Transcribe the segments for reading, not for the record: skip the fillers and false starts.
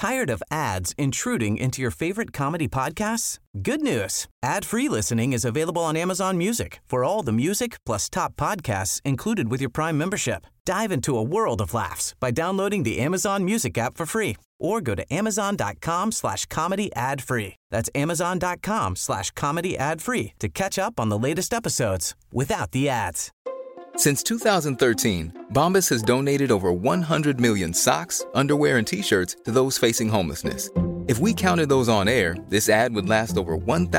Tired of ads intruding into your favorite comedy podcasts? Good news. Ad-free listening is available on Amazon Music for all the music plus top podcasts included with your Prime membership. Dive into a world of laughs by downloading the Amazon Music app for free or go to amazon.com/comedy ad-free. That's amazon.com/comedy ad-free to catch up on the latest episodes without the ads. Since 2013, Bombas has donated over 100 million socks, underwear, and T-shirts to those facing homelessness. If we counted those on air, this ad would last over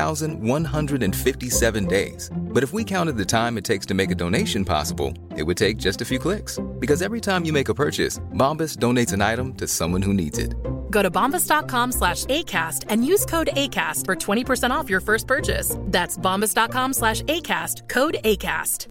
1,157 days. But if we counted the time it takes to make a donation possible, it would take just a few clicks. Because every time you make a purchase, Bombas donates an item to someone who needs it. Go to bombas.com/ACAST and use code ACAST for 20% off your first purchase. That's bombas.com/ACAST, code ACAST.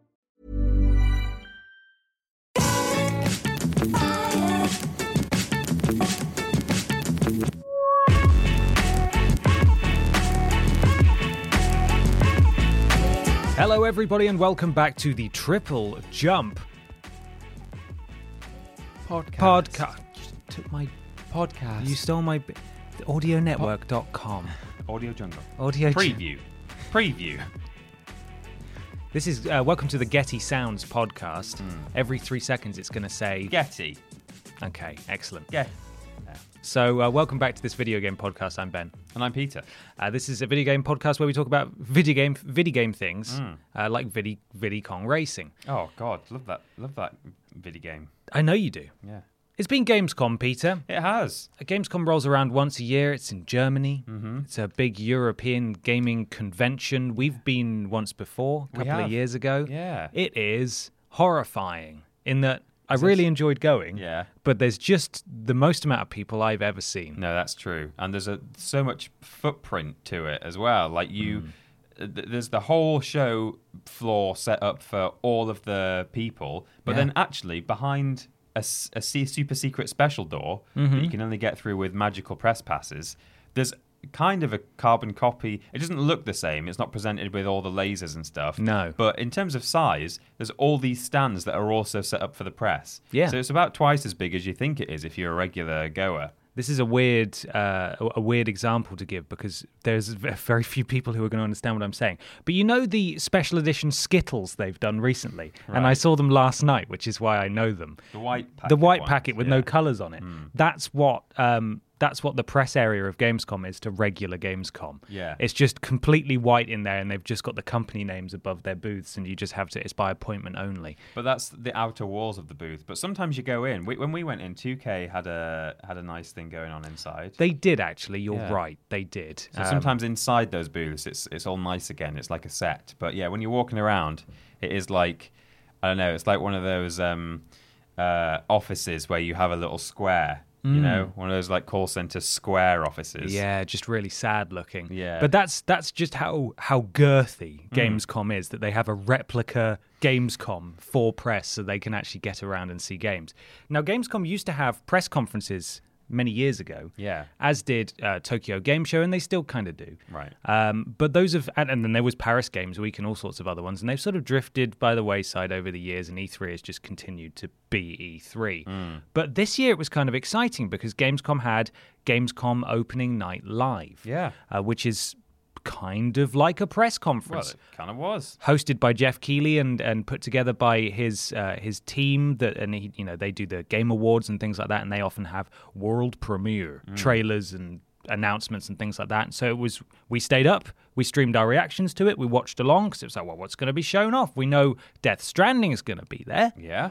Hello everybody and welcome back to the Triple Jump podcast. You took my podcast. You stole my audionetwork.com. Audio Jungle. Audio Preview. This is welcome to the Getty Sounds podcast. Every 3 seconds it's going to say Getty. Okay, excellent. Yeah. So welcome back to this video game podcast. I'm Ben. And I'm Peter. This is a video game podcast where we talk about video game things like Viddy Kong Racing. Oh God, love that video game. I know you do. Yeah. It's been Gamescom, Peter. It has. Gamescom rolls around once a year. It's in Germany. Mm-hmm. It's a big European gaming convention. We've been once before, a couple of years ago. Yeah. It is horrifying in that I really enjoyed going. Yeah. But there's just the most amount of people I've ever seen. No, that's true. And there's so much footprint to it as well. Like there's the whole show floor set up for all of the people, but then actually behind a super secret special door that you can only get through with magical press passes, there's kind of a carbon copy. It doesn't look the same. It's not presented with all the lasers and stuff. No. But in terms of size, there's all these stands that are also set up for the press. Yeah. So it's about twice as big as you think it is if you're a regular goer. This is a weird example to give because there's very few people who are going to understand what I'm saying. But you know the special edition Skittles they've done recently? Right. And I saw them last night, which is why I know them. The white packet. The white packet with no colours on it. That's what the press area of Gamescom is to regular Gamescom. Yeah. It's just completely white in there and they've just got the company names above their booths and you just have to, it's by appointment only. But that's the outer walls of the booth. But sometimes you go in. When we went in, 2K had a nice thing going on inside. They did actually, you're right, they did. So sometimes inside those booths, it's all nice again. It's like a set. But yeah, when you're walking around, it is like, I don't know, it's like one of those offices where you have a little square. You know, one of those like call center square offices. Yeah, just really sad looking. Yeah. But that's just how girthy Gamescom is, that they have a replica Gamescom for press so they can actually get around and see games. Now, Gamescom used to have press conferences many years ago, as did Tokyo Game Show, and they still kind of do. Right. But those have, and then there was Paris Games Week and all sorts of other ones, and they've sort of drifted by the wayside over the years, and E3 has just continued to be E3. But this year it was kind of exciting because Gamescom had Gamescom Opening Night Live, which is kind of like a press conference. Well, it kind of was. Hosted by Jeff Keighley and put together by his team, they do the Game Awards and things like that, and they often have world premiere trailers and announcements and things like that. And so we stayed up, we streamed our reactions to it, we watched along because it was like, well, what's going to be shown off? We know Death Stranding is going to be there. Yeah.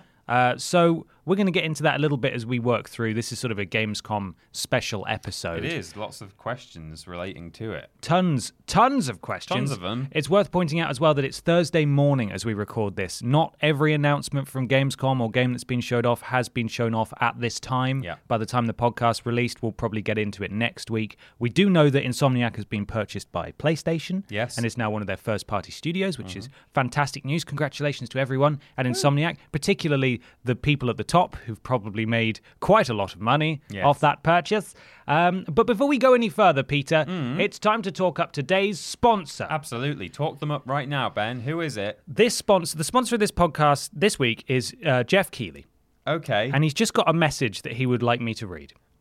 So we're going to get into that a little bit as we work through. This is sort of a Gamescom special episode. It is. Lots of questions relating to it. Tons of questions. Tons of them. It's worth pointing out as well that it's Thursday morning as we record this. Not every announcement from Gamescom or game that's been showed off has been shown off at this time. Yeah. By the time the podcast released, we'll probably get into it next week. We do know that Insomniac has been purchased by PlayStation. Yes. And is now one of their first-party studios, which is fantastic news. Congratulations to everyone at Insomniac, particularly the people at the top who've probably made quite a lot of money off that purchase. But before we go any further, Peter, it's time to talk up today's sponsor. Absolutely. Talk them up right now, Ben. Who is it? The sponsor of this podcast this week is Jeff Keighley. Okay. And he's just got a message that he would like me to read.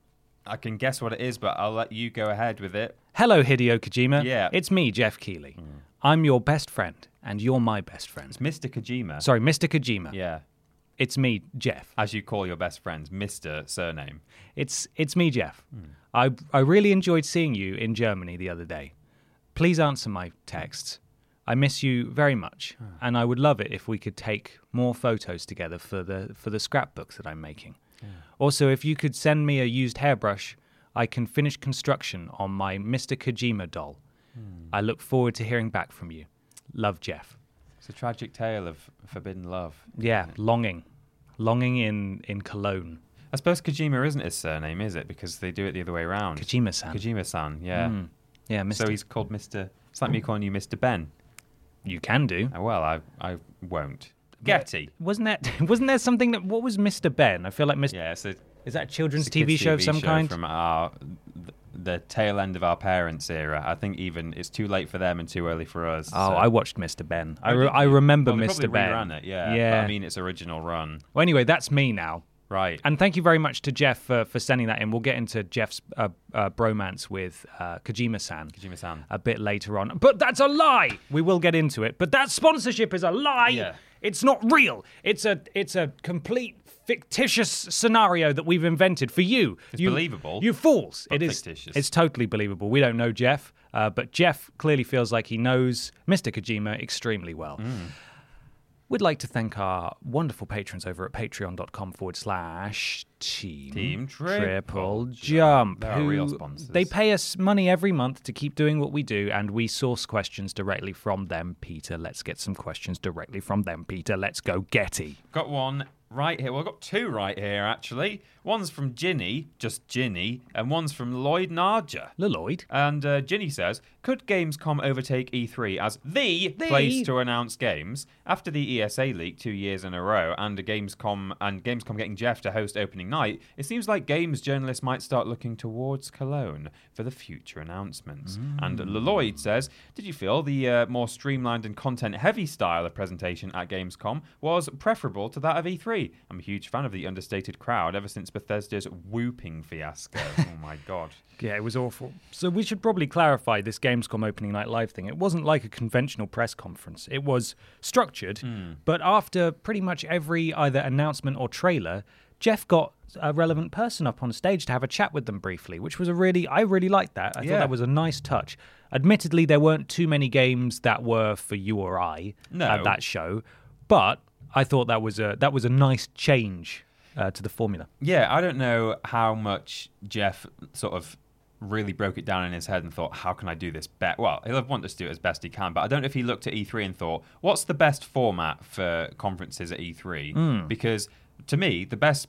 I can guess what it is, but I'll let you go ahead with it. Hello, Hideo Kojima. Yeah. It's me, Jeff Keighley. I'm your best friend, and you're my best friend. It's Mr. Kojima. Sorry, Mr. Kojima. Yeah. It's me, Jeff. As you call your best friends, Mr. Surname. It's me, Jeff. I really enjoyed seeing you in Germany the other day. Please answer my texts. I miss you very much, and I would love it if we could take more photos together for the scrapbooks that I'm making. Also, if you could send me a used hairbrush, I can finish construction on my Mr. Kojima doll. I look forward to hearing back from you. Love, Jeff. It's a tragic tale of forbidden love. Yeah, longing in Cologne. I suppose Kojima isn't his surname, is it? Because they do it the other way around. Kojima-san. Kojima-san, yeah. Yeah, Mr. So he's called Mr. It's like me calling you Mr. Ben. You can do. Well, I won't. Getty. Wasn't there something that? What was Mr. Ben? I feel like Mr. Yeah, so Is that a children's it's a TV kids' show of some kind? From the tail end of our parents' era. I think even it's too late for them and too early for us. Oh, so. I watched Mr. Ben. I remember Well, they Mr. probably Ben. rerun it, yeah. Yeah. But I mean, its original run. Well, anyway, that's me now. Right. And thank you very much to Jeff for sending that in. We'll get into Jeff's bromance with Kojima-san. Kojima-san. A bit later on. But that's a lie! We will get into it. But that sponsorship is a lie! Yeah. It's not real. It's a complete fictitious scenario that we've invented for you. It's believable. You fools. But It is. fictitious. It's totally believable. We don't know Jeff, but Jeff clearly feels like he knows Mr. Kojima extremely well. We'd like to thank our wonderful patrons over at patreon.com/Team Triple Jump. They're our real sponsors. They pay us money every month to keep doing what we do, and we source questions directly from them. Peter, let's get some questions directly from them. Peter, let's go Getty. Got one right here. Well, I've got two right here, actually. One's from Ginny, just Ginny, and one's from Lloyd Narja. Lloyd? And Ginny says, could Gamescom overtake E3 as the place to announce games? After the ESA leak 2 years in a row and Gamescom getting Jeff to host opening night, it seems like games journalists might start looking towards Cologne for the future announcements. And Lloyd says, did you feel the more streamlined and content-heavy style of presentation at Gamescom was preferable to that of E3? I'm a huge fan of the understated crowd ever since Bethesda's whooping fiasco. Oh my god. Yeah, it was awful. So we should probably clarify this Gamescom opening night live thing. It wasn't like a conventional press conference. It was structured, but after pretty much every either announcement or trailer, Jeff got a relevant person up on stage to have a chat with them briefly, which was I really liked that. I thought that was a nice touch. Admittedly, there weren't too many games that were for you or I at that show, but I thought that was a nice change to the formula. Yeah, I don't know how much Jeff sort of really broke it down in his head and thought, how can I do this better? Well, he'll want us to do it as best he can, but I don't know if he looked at E3 and thought, what's the best format for conferences at E3? Because to me, the best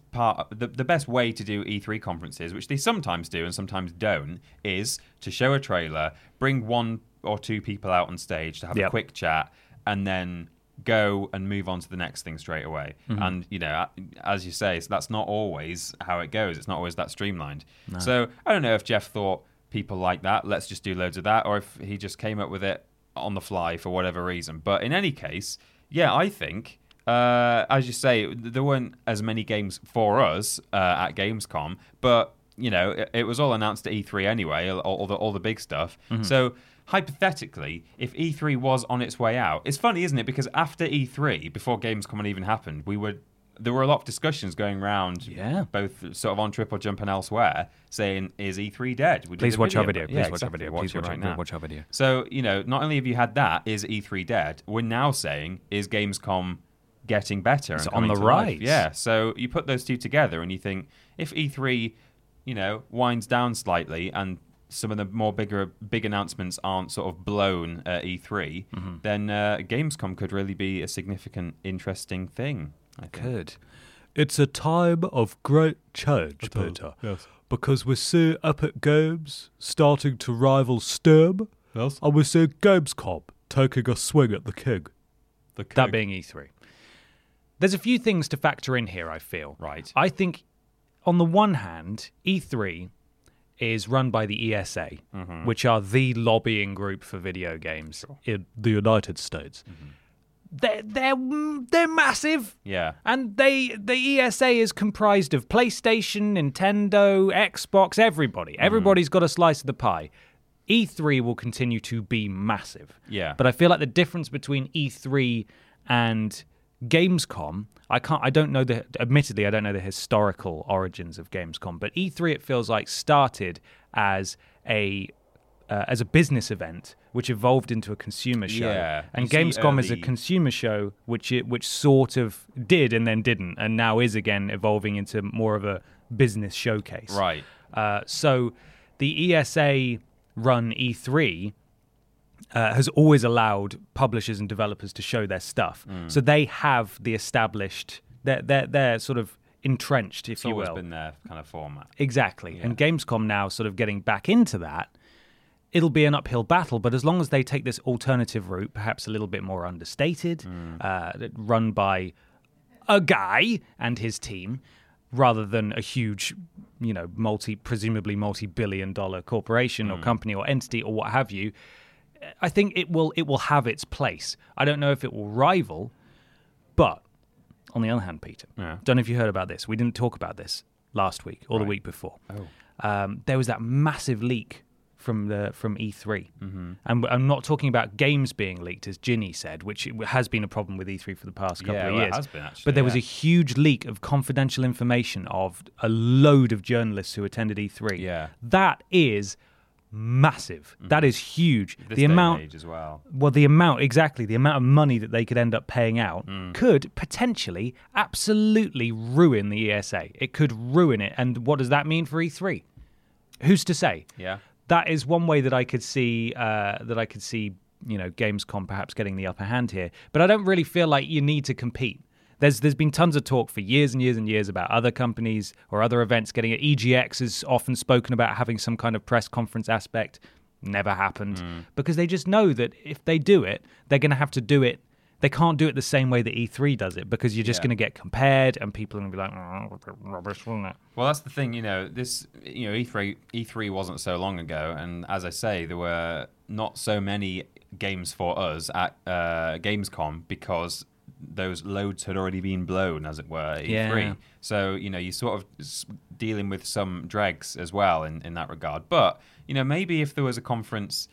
way to do E3 conferences, which they sometimes do and sometimes don't, is to show a trailer, bring one or two people out on stage to have a quick chat, and then go and move on to the next thing straight away. And, you know, as you say, so that's not always how it goes. It's not always that streamlined. No. So I don't know if Jeff thought people like that, let's just do loads of that, or if he just came up with it on the fly for whatever reason. But in any case, yeah, I think, as you say, there weren't as many games for us at Gamescom, but, you know, it was all announced at E3 anyway, all the big stuff. So hypothetically, if E3 was on its way out, it's funny, isn't it? Because after E3, before Gamescom even happened, there were a lot of discussions going around, both sort of on Triple Jump and elsewhere, saying, is E3 dead? Please watch our video. Please watch our video. Please watch our video. So, you know, not only have you had that, is E3 dead? We're now saying, is Gamescom getting better? It's and on the rise? rise. Yeah, so you put those two together and you think, if E3, you know, winds down slightly and some of the more big announcements aren't sort of blown at E3, then Gamescom could really be a significant, interesting thing. I think. Could. It's a time of great change, Peter. Yes. Because we see Epic Games starting to rival Steam, Yes. and we see Gamescom taking a swing at the king. The king. That being E3. There's a few things to factor in here, I feel. Right. I think, on the one hand, E3 is run by the ESA, which are the lobbying group for video games in the United States. they're massive. Yeah. And the ESA is comprised of PlayStation, Nintendo, Xbox, everybody. Everybody's got a slice of the pie. E3 will continue to be massive. Yeah. But I feel like the difference between E3 and Gamescom, admittedly, I don't know the historical origins of Gamescom, but E3, it feels like, started as a business event which evolved into a consumer show. Yeah. And Gamescom is a consumer show which sort of did and then didn't, and now is again evolving into more of a business showcase. Right. So the ESA run E3 has always allowed publishers and developers to show their stuff. So they have the established, they're sort of entrenched, if you will. It's always been their kind of format. Exactly. Yeah. And Gamescom now sort of getting back into that, it'll be an uphill battle, but as long as they take this alternative route, perhaps a little bit more understated, run by a guy and his team, rather than a huge, presumably multi-billion-dollar corporation or company or entity or what have you, I think it will have its place. I don't know if it will rival, but on the other hand, Peter, don't know if you heard about this. We didn't talk about this last week or the week before. There was that massive leak from E3. And I'm not talking about games being leaked, as Ginny said, which has been a problem with E3 for the past couple of years. It has been, actually, but there was a huge leak of confidential information of a load of journalists who attended E3. Yeah. That is massive. That is huge. This the day amount and age as well. Well, the amount of money that they could end up paying out could potentially absolutely ruin the ESA. It could ruin it. And what does that mean for E3? Who's to say? Yeah. That is one way that I could see Gamescom perhaps getting the upper hand here. But I don't really feel like you need to compete. There's been tons of talk for years and years and years about other companies or other events getting it. EGX is often spoken about having some kind of press conference aspect. Never happened. Because they just know that if they do it, they're going to have to do it. They can't do it the same way that E3 does it, because you're just going to get compared and people are going to be like, rubbish, wasn't it? Well, that's the thing, E3 wasn't so long ago, and as I say, there were not so many games for us at Gamescom because those loads had already been blown, as it were, at E3. Yeah. So, you're sort of dealing with some dregs as well in that regard. But, maybe if there was a conference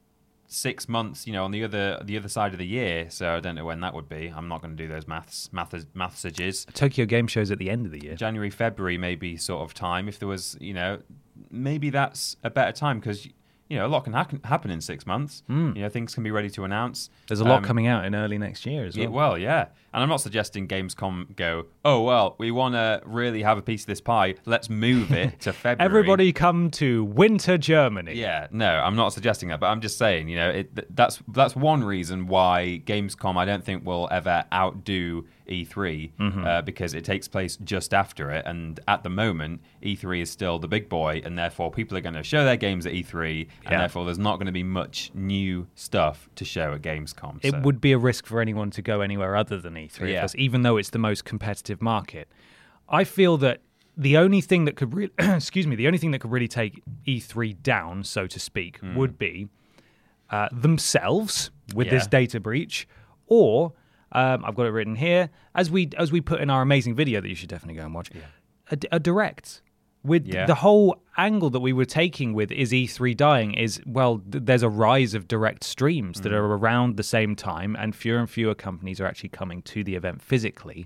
6 months, on the other side of the year, so I don't know when that would be. I'm not going to do those mathsages. Tokyo Game Show's at the end of the year. January, February, maybe sort of time. If there was, maybe that's a better time because, a lot can happen in 6 months. Things can be ready to announce. There's a lot coming out in early next year as well. Yeah. And I'm not suggesting Gamescom go, oh, well, we want to really have a piece of this pie. Let's move it to February. Everybody come to winter Germany. Yeah, no, I'm not suggesting that. But I'm just saying, that's one reason why Gamescom, I don't think, will ever outdo E3 because it takes place just after it. And at the moment, E3 is still the big boy. And therefore, people are going to show their games at E3. And therefore, there's not going to be much new stuff to show at Gamescom. It would be a risk for anyone to go anywhere other than E3, because even though it's the most competitive market. I feel that the only thing that could really, really take E3 down, so to speak, would be themselves with this data breach, or I've got it written here, as we put in our amazing video that you should definitely go and watch, a direct. With the whole angle that we were taking with is E3 dying is, well, there's a rise of direct streams that are around the same time, and fewer companies are actually coming to the event physically.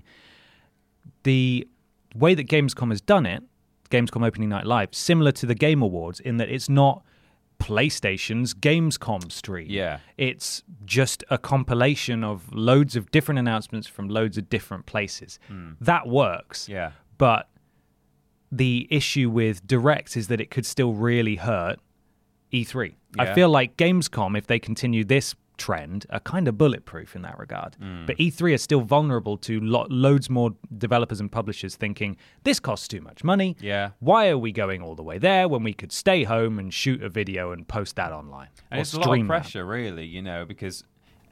The way that Gamescom has done it, Gamescom Opening Night Live, similar to the Game Awards in that it's not PlayStation's Gamescom stream. Yeah. It's just a compilation of loads of different announcements from loads of different places. That works. Yeah. But the issue with Direct is that it could still really hurt E3. Yeah. I feel like Gamescom, if they continue this trend, are kind of bulletproof in that regard. But E3 is still vulnerable to loads more developers and publishers thinking, this costs too much money. Yeah. Why are we going all the way there when we could stay home and shoot a video and post that online? And it's a lot of pressure, really, because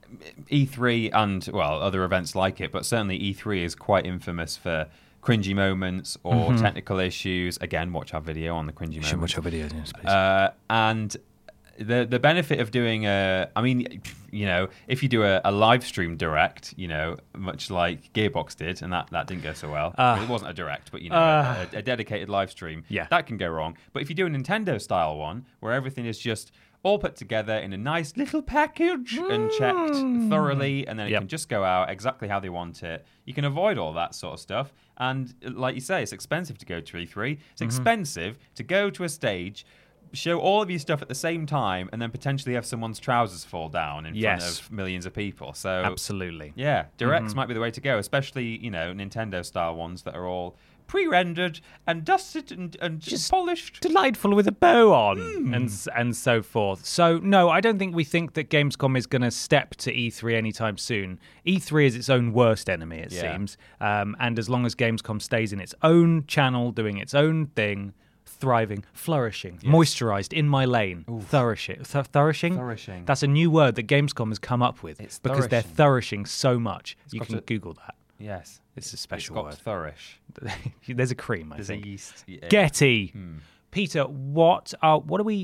E3 and, well, other events like it, but certainly E3 is quite infamous for cringy moments or technical issues. Again, watch our video on the cringy moments. Watch our videos, yes, please. And the benefit of doing if you do a live stream direct, much like Gearbox did, and that didn't go so well. It wasn't a direct, but a dedicated live stream, that can go wrong. But if you do a Nintendo style one where everything is just all put together in a nice little package and checked thoroughly, and then it can just go out exactly how they want it, you can avoid all that sort of stuff. And like you say, it's expensive to go to E3. It's expensive to go to a stage, show all of your stuff at the same time, and then potentially have someone's trousers fall down in front of millions of people. So absolutely, yeah, directs might be the way to go, especially Nintendo style ones that are all pre-rendered and dusted and just polished, delightful with a bow on, and so forth. So no, I don't think we think that Gamescom is going to step to E3 anytime soon. E3 is its own worst enemy, it seems, and as long as Gamescom stays in its own channel, doing its own thing, thriving, flourishing, moisturized in my lane, flourishing. Flourishing. That's a new word that Gamescom has come up with because they're flourishing so much. You can Google that. Yes, it's a special word. Word. Flourish. There's a cream. There's a yeast. Yeah. Getty. Peter, what are we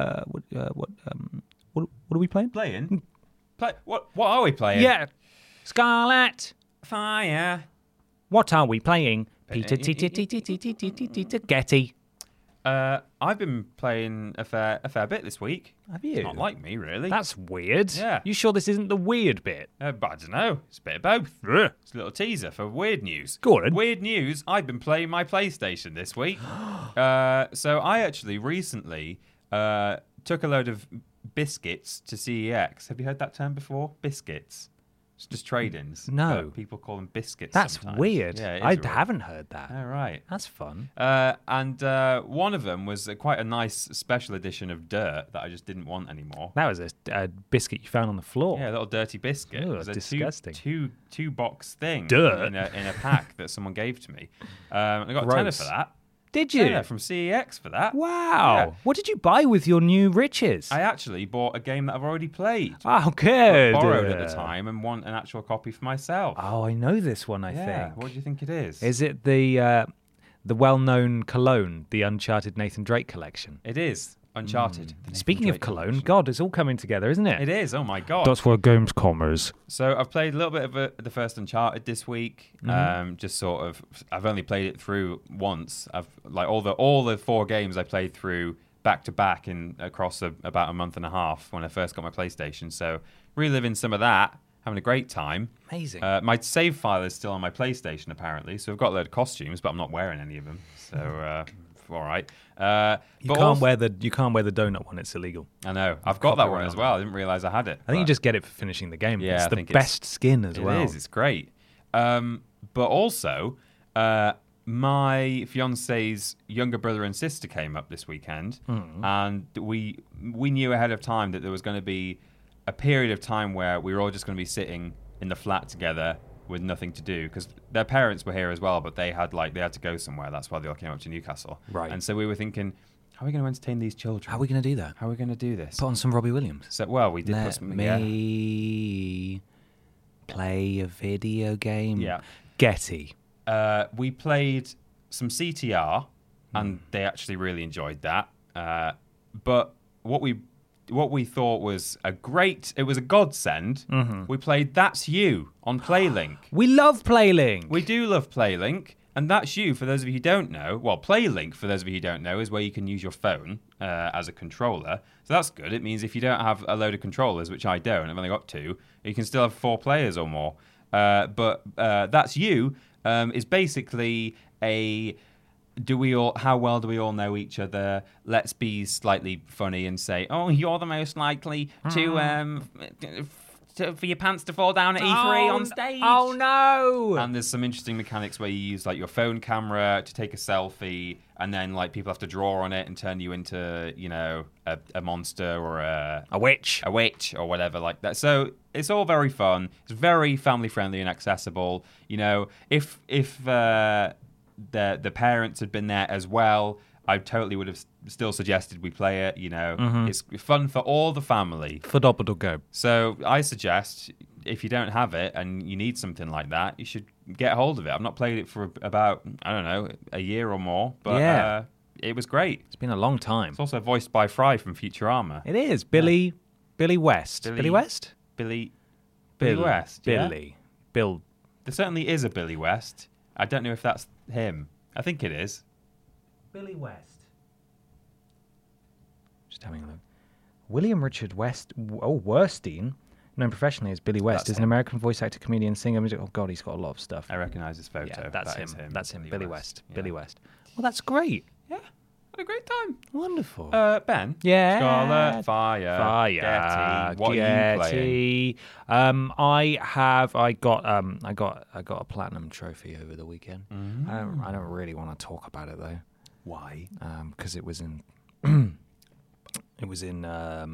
playing? What are we playing? Yeah, Scarlet. Fire. What are we playing? Peter. Getty. I've been playing a fair bit this week. Have you? It's not like me, really. That's weird. Yeah. You sure this isn't the weird bit? But I don't know. It's a bit of both. It's a little teaser for weird news. Go on. Weird news. I've been playing my PlayStation this week. So I actually recently took a load of biscuits to CEX. Have you heard that term before? Biscuits. It's just trade-ins. No. People call them biscuits. That's sometimes. weird. Yeah, I haven't heard that. Oh, right. That's fun. And one of them was quite a nice special edition of Dirt that I just didn't want anymore. That was a biscuit you found on the floor. Yeah, a little dirty biscuit. Ooh, it was a disgusting. two box thing. Dirt? in a pack that someone gave to me. I got Gross. a tenner for that. Did you? Yeah, from CEX for that. Wow. Yeah. What did you buy with your new riches? I actually bought a game that I've already played. Oh, good. Borrowed at the time and want an actual copy for myself. Oh, I know this one, I think. What do you think it is? Is it the well-known Cologne, the Uncharted Nathan Drake collection? It is. Uncharted. Speaking of Cologne, God, it's all coming together, isn't it? It is. Oh, my God. That's where Gamescom is. So I've played a little bit of the first Uncharted this week. Just sort of, I've only played it through once. I've like all the 4 games I played through back to back across about a month and a half when I first got my PlayStation. So reliving some of that, having a great time. Amazing. My save file is still on my PlayStation apparently, so I've got a load of costumes, but I'm not wearing any of them. So all right. You can't wear the donut one; it's illegal. I know. I've got that one as well. I didn't realize I had it. I think you just get it for finishing the game. Yeah, it's I the think best skin as well. It is. It's great. But also, my fiance's younger brother and sister came up this weekend, and we knew ahead of time that there was going to be a period of time where we were all just going to be sitting in the flat together with nothing to do, because their parents were here as well, but they had to go somewhere. That's why they all came up to Newcastle. Right. And so we were thinking, how are we going to entertain these children? How are we going to do that? How are we going to do this? Put on some Robbie Williams. So, well, we did put Let some. me play a video game. Yeah. Getty. We played some CTR, and they actually really enjoyed that. But what we thought was a godsend. We played That's You on PlayLink. We love PlayLink. We do love PlayLink, and That's You, for those of you who don't know. Well, PlayLink, for those of you who don't know, is where you can use your phone as a controller. So that's good. It means if you don't have a load of controllers, which I don't, I've only got 2, you can still have 4 players or more. But That's You is basically a... how well do we all know each other? Let's be slightly funny and say, oh, you're the most likely for your pants to fall down at E3 on stage. Oh, no. And there's some interesting mechanics where you use like your phone camera to take a selfie, and then like people have to draw on it and turn you into, a monster or a witch or whatever like that. So it's all very fun. It's very family friendly and accessible. If the parents had been there as well, I totally would have still suggested we play it. It's fun for all the family. For double go. So I suggest, if you don't have it and you need something like that, you should get hold of it. I've not played it for about, I don't know, a year or more, but it was great. It's been a long time. It's also voiced by Fry from Futurama. It is. Billy West. Billy West? Billy West. Yeah? Bill. There certainly is a Billy West. I don't know if that's him. I think it is. Billy West. Just having a look. William Richard West. Oh, Werstein, known professionally as Billy West, is an American voice actor, comedian, singer, music. Oh God, he's got a lot of stuff. I recognise his photo. Yeah, that's him. That's him. Billy West. Yeah. Billy West. Well, that's great. Yeah, what a great time. Wonderful. Ben. Yeah. Scarlet, Fire. Getty. What are you playing? I got a platinum trophy over the weekend. I don't really want to talk about it though. Why? Because it was in. It was in.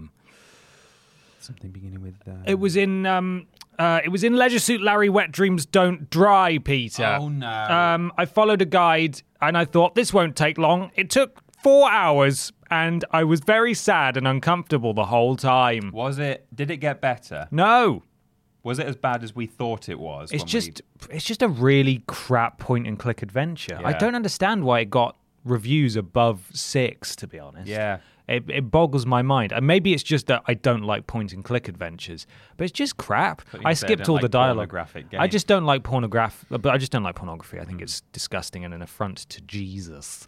Something beginning with. It was in. It was in Leisure Suit Larry. Wet Dreams Don't Dry, Peter. Oh no. I followed a guide and I thought this won't take long. It took 4 hours and I was very sad and uncomfortable the whole time. Did it get better? No. Was it as bad as we thought it was? It's just a really crap point and click adventure. Yeah. I don't understand why it got reviews above 6, to be honest. Yeah. It boggles my mind. And maybe it's just that I don't like point and click adventures, but it's just crap. I skipped all the dialogue. I just don't like pornography. I think it's disgusting and an affront to Jesus.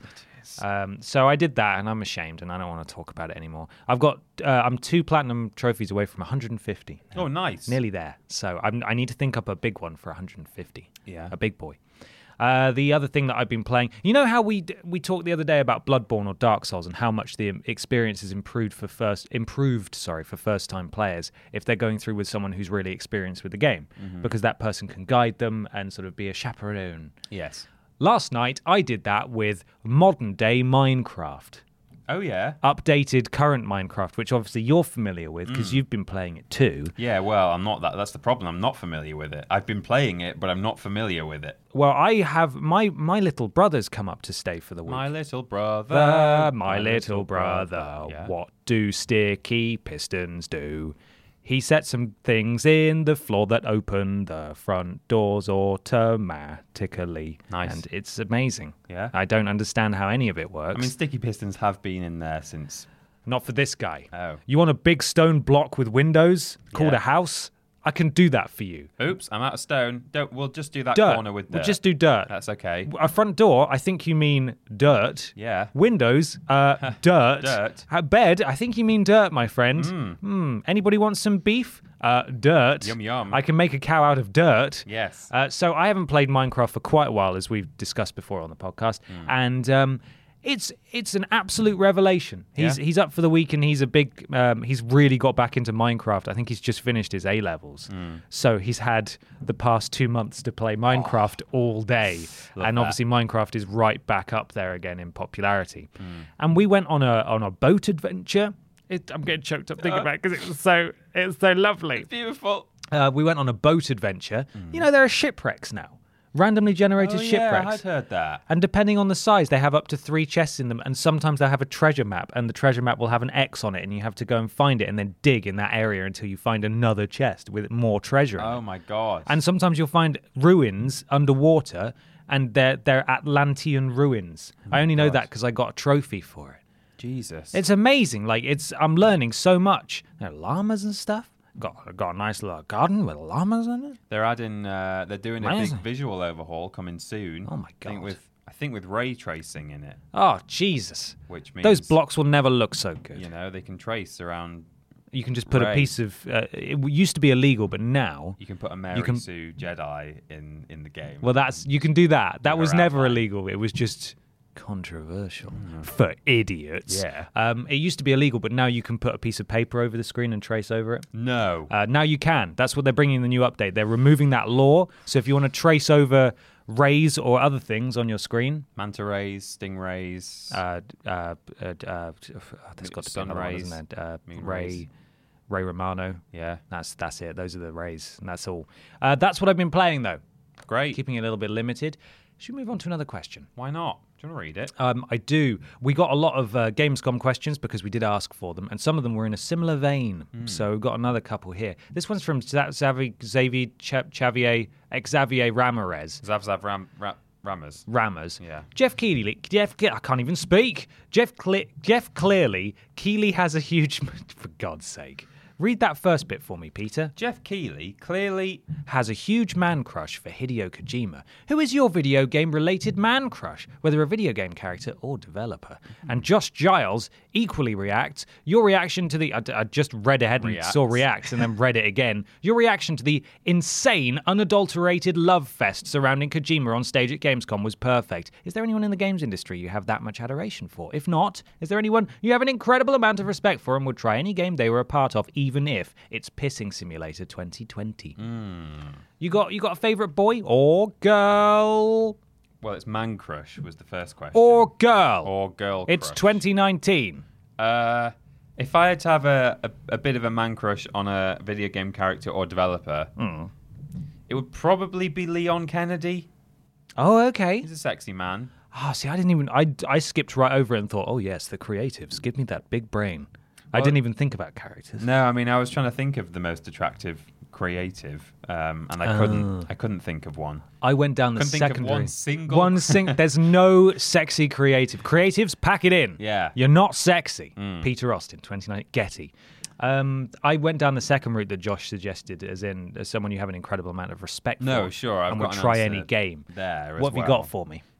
So I did that, and I'm ashamed, and I don't want to talk about it anymore. I'm 2 platinum trophies away from 150. Oh, nice. Nearly there. So I need to think up a big one for 150. Yeah. A big boy. The other thing that I've been playing, you know how we talked the other day about Bloodborne or Dark Souls and how much the experience is improved for first-time players if they're going through with someone who's really experienced with the game, because that person can guide them and sort of be a chaperone. Yes. Last night, I did that with modern-day Minecraft. Oh, yeah. Updated current Minecraft, which obviously you're familiar with because you've been playing it too. Yeah, well, I'm not that. That's the problem. I'm not familiar with it. I've been playing it, but I'm not familiar with it. Well, I have my little brother's come up to stay for the week. My little brother. My little brother. Yeah. What do sticky pistons do? He set some things in the floor that open the front doors automatically. Nice. And it's amazing. Yeah. I don't understand how any of it works. I mean, sticky pistons have been in there since... Not for this guy. Oh. You want a big stone block with windows called Yeah. a house? I can do that for you. Oops, I'm out of stone. We'll just do that Dirt. corner with dirt. We'll just do dirt. That's okay. A front door, I think you mean dirt. Yeah. Windows, dirt. Dirt. Bed, I think you mean dirt, my friend. Anybody want some beef? Dirt. Yum, yum. I can make a cow out of dirt. Yes. So I haven't played Minecraft for quite a while, as we've discussed before on the podcast. And it's an absolute revelation. He's up for the week and he's a big he's really got back into Minecraft. I think he's just finished his A-levels. So he's had the past 2 months to play Minecraft all day. And obviously Minecraft is right back up there again in popularity. And we went on a boat adventure. I'm getting choked up thinking about it because it's so lovely. It's beautiful. We went on a boat adventure. You know, there are shipwrecks now. Randomly generated shipwrecks. Yeah, I'd heard that. And depending on the size, they have up to 3 chests in them. And sometimes they'll have a treasure map, and the treasure map will have an X on it, and you have to go and find it and then dig in that area until you find another chest with more treasure in it. Oh, my God. And sometimes you'll find ruins underwater, and they're Atlantean ruins. I only know that because I got a trophy for it. Jesus. It's amazing. I'm learning so much. There are llamas and stuff. Got a nice little garden with llamas in it. They're doing a Amazing. big visual overhaul coming soon. Oh my God. I think with ray tracing in it. Oh, Jesus. Which means those blocks will never look so good. You know, they can trace around. You can just put a piece of... it used to be illegal, but now... You can put a Mary Sue Jedi in the game. Well, you can do that. That was never outline. illegal. It was just controversial for idiots. Yeah. It used to be illegal, but now you can put a piece of paper over the screen and trace over it. No. Now you can. That's what they're bringing in the new update. They're removing that law. So if you want to trace over rays or other things on your screen... Manta rays, stingrays... there's got to sun be another rays, one, isn't there? moon rays. Ray Romano. Yeah. That's it. Those are the rays. And that's all. That's what I've been playing, though. Great. Keeping it a little bit limited. Should we move on to another question? Why not? Do you want to read it? I do. We got a lot of Gamescom questions because we did ask for them, and some of them were in a similar vein. So we've got another couple here. This one's from Xavier Ramirez. Rammers. Yeah. Jeff Keighley. I can't even speak. Jeff clearly. Keighley has a huge. For God's sake. Read that first bit for me, Peter. Jeff Keighley clearly has a huge man crush for Hideo Kojima, who is your video game-related man crush, whether a video game character or developer. And Josh Giles equally reacts. Your reaction to the... I just read ahead and saw reacts and then read it again. Your reaction to the insane, unadulterated love fest surrounding Kojima on stage at Gamescom was perfect. Is there anyone in the games industry you have that much adoration for? If not, is there anyone you have an incredible amount of respect for and would try any game they were a part of, even if it's Pissing Simulator 2020. You got a favourite boy or girl? Well, it's man crush was the first question. Or girl. Or girl It's crush. 2019. If I had to have a bit of a man crush on a video game character or developer, it would probably be Leon Kennedy. Oh, okay. He's a sexy man. See, I didn't even... I skipped right over it and thought, oh, yes, the creatives. Give me that big brain. I didn't even think about characters. No, I mean, I was trying to think of the most attractive creative, and I couldn't think of one. I went down the Couldn't think of secondary. one single. There's no sexy creative. Creatives, pack it in. Yeah. You're not sexy. Peter Austin, 29, Getty. I went down the second route that Josh suggested, as someone you have an incredible amount of respect for. No, sure. And would try any game. What have you got for me?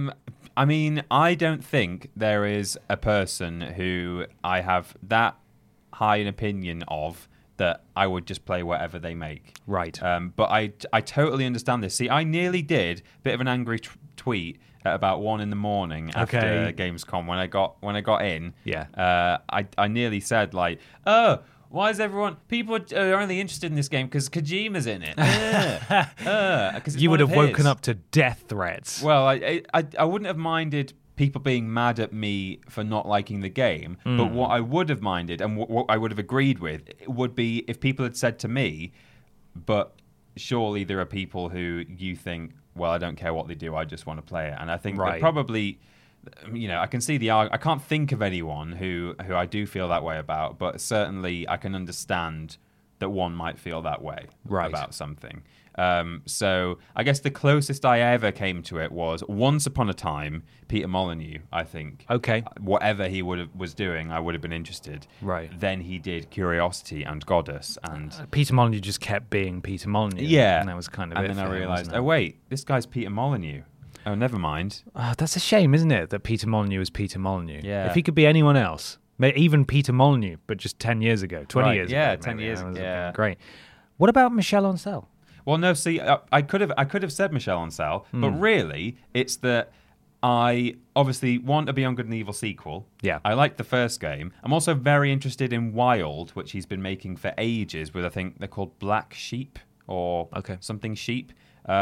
I mean, I don't think there is a person who I have that high an opinion of that I would just play whatever they make. Right. But I totally understand this. See, I nearly did a bit of an angry tweet at about 1 a.m. after Gamescom when I got in. Yeah. I nearly said like, why is people are only interested in this game because Kojima's in it? 'Cause you would have woken up to death threats. Well, I wouldn't have minded people being mad at me for not liking the game, but what I would have minded and what I would have agreed with would be if people had said to me, but surely there are people who you think, well, I don't care what they do, I just want to play it. And I think that probably... I can see I can't think of anyone who I do feel that way about, but certainly I can understand that one might feel that way about something. So I guess the closest I ever came to it was Once Upon a Time, Peter Molyneux, I think. Okay. Whatever he was doing, I would have been interested. Right. Then he did Curiosity and Goddess. And Peter Molyneux just kept being Peter Molyneux. Yeah. And that was kind of and it. And then for I him, realised, wasn't it? oh, wait, this guy's Peter Molyneux. Oh, never mind. That's a shame, isn't it, that Peter Molyneux is Peter Molyneux? Yeah. If he could be anyone else, even Peter Molyneux, but just 10 years ago, 20 years ago. Yeah, 10 years ago. Yeah. Great. What about Michel Ancel? Well, no, see, I could have said Michel Ancel, but really, it's that I obviously want a Beyond Good and Evil sequel. Yeah. I liked the first game. I'm also very interested in Wild, which he's been making for ages with, I think they're called Black Sheep or something Sheep.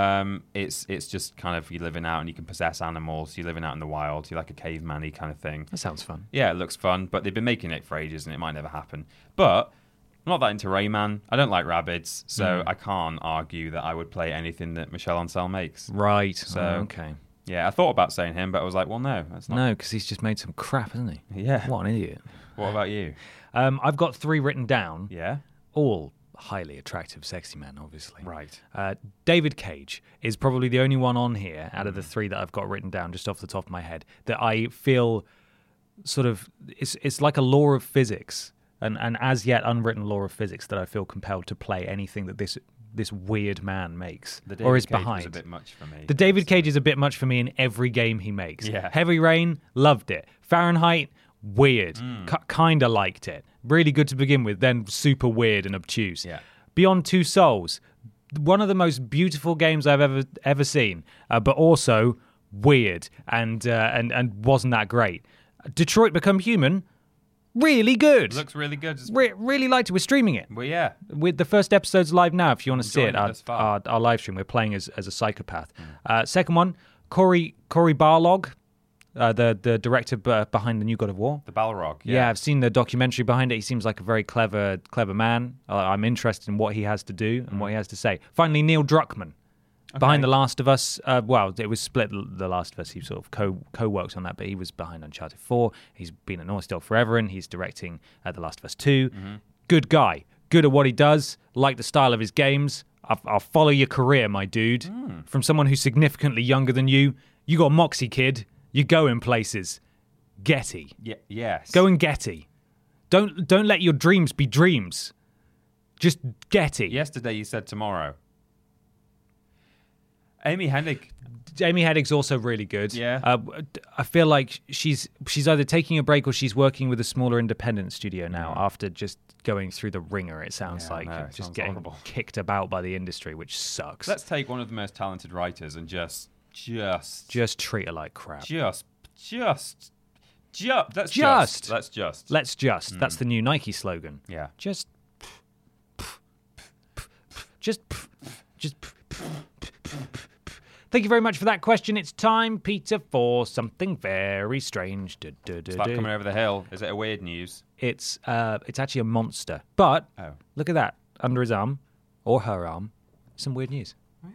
It's just kind of you're living out and you can possess animals. You're living out in the wild. You're like a caveman-y kind of thing. That sounds fun. Yeah, it looks fun, but they've been making it for ages and it might never happen. But I'm not that into Rayman. I don't like rabbits, so I can't argue that I would play anything that Michel Ancel makes. Right. So, okay. Yeah, I thought about saying him, but I was like, well, no, that's not. No, because he's just made some crap, hasn't he? Yeah. What an idiot. What about you? I've got 3 written down. Yeah. All highly attractive, sexy man, obviously. Right. David Cage is probably the only one on here out of the 3 that I've got written down just off the top of my head that I feel sort of it's like a law of physics, an as yet unwritten law of physics that I feel compelled to play anything that this weird man makes or is behind. The David Cage was a bit much for me. The David Cage is a bit much for me in every game he makes. Yeah. Heavy Rain, loved it. Fahrenheit, weird. Kind of liked it. Really good to begin with, then super weird and obtuse. Yeah. Beyond Two Souls, one of the most beautiful games I've ever seen, but also weird and wasn't that great. Detroit Become Human, really good. It looks really good. Really liked it. We're streaming it. Well, yeah. With the first episode's live now, if you want to see it, our our live stream. We're playing as a psychopath. Second one, Cory Barlog, the director behind the new God of War. The Balrog. Yeah, I've seen the documentary behind it. He seems like a very clever man. I'm interested in what he has to do and what he has to say. Finally, Neil Druckmann. Behind The Last of Us, well, it was split, The Last of Us. He sort of co-worked on that, but he was behind Uncharted 4. He's been at Naughty Dog forever, and he's directing The Last of Us 2. Good guy. Good at what he does. Like the style of his games. I'll follow your career, my dude. From someone who's significantly younger than you. You got moxie, kid. You're going places. Getty. Yes. Go and Getty. Don't let your dreams be dreams. Just Getty. Yesterday you said tomorrow. Amy Hennig's also really good. Yeah. I feel like she's either taking a break or she's working with a smaller independent studio now after just going through the ringer, it sounds like. It just sounds getting horrible. kicked about by the industry, which sucks. Let's take one of the most talented writers and just treat her like crap. Let's just. That's the new Nike slogan. Yeah. Just. Thank you very much for that question. It's time, Peter, for something very strange. It's like coming over the hill. Is it a weird news? It's actually a monster. But look at that. Under his arm, or her arm, some weird news.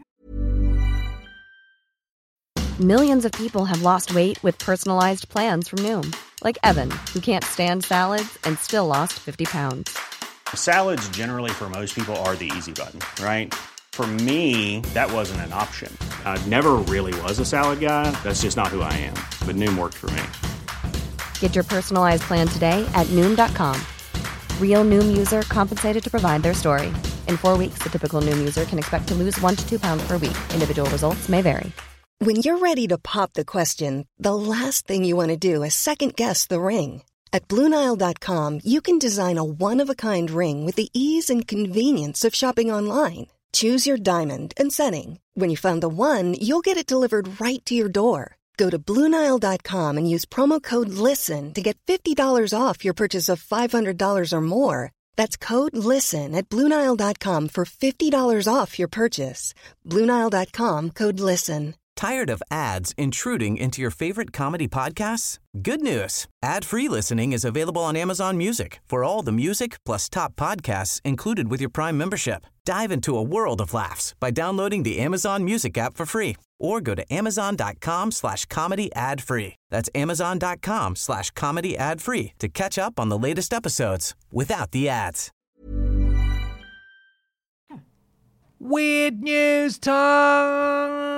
Millions of people have lost weight with personalized plans from Noom. Like Evan, who can't stand salads and still lost 50 pounds. Salads generally for most people are the easy button, right? For me, that wasn't an option. I never really was a salad guy. That's just not who I am. But Noom worked for me. Get your personalized plan today at Noom.com. Real Noom user compensated to provide their story. In 4 weeks, the typical Noom user can expect to lose 1 to 2 pounds per week. Individual results may vary. When you're ready to pop the question, the last thing you want to do is second-guess the ring. At BlueNile.com, you can design a one-of-a-kind ring with the ease and convenience of shopping online. Choose your diamond and setting. When you find the one, you'll get it delivered right to your door. Go to BlueNile.com and use promo code LISTEN to get $50 off your purchase of $500 or more. That's code LISTEN at BlueNile.com for $50 off your purchase. BlueNile.com, code LISTEN. Tired of ads intruding into your favorite comedy podcasts? Good news. Ad-free listening is available on Amazon Music for all the music plus top podcasts included with your Prime membership. Dive into a world of laughs by downloading the Amazon Music app for free or go to amazon.com/comedy ad-free. That's amazon.com/comedy ad-free to catch up on the latest episodes without the ads. Weird news time.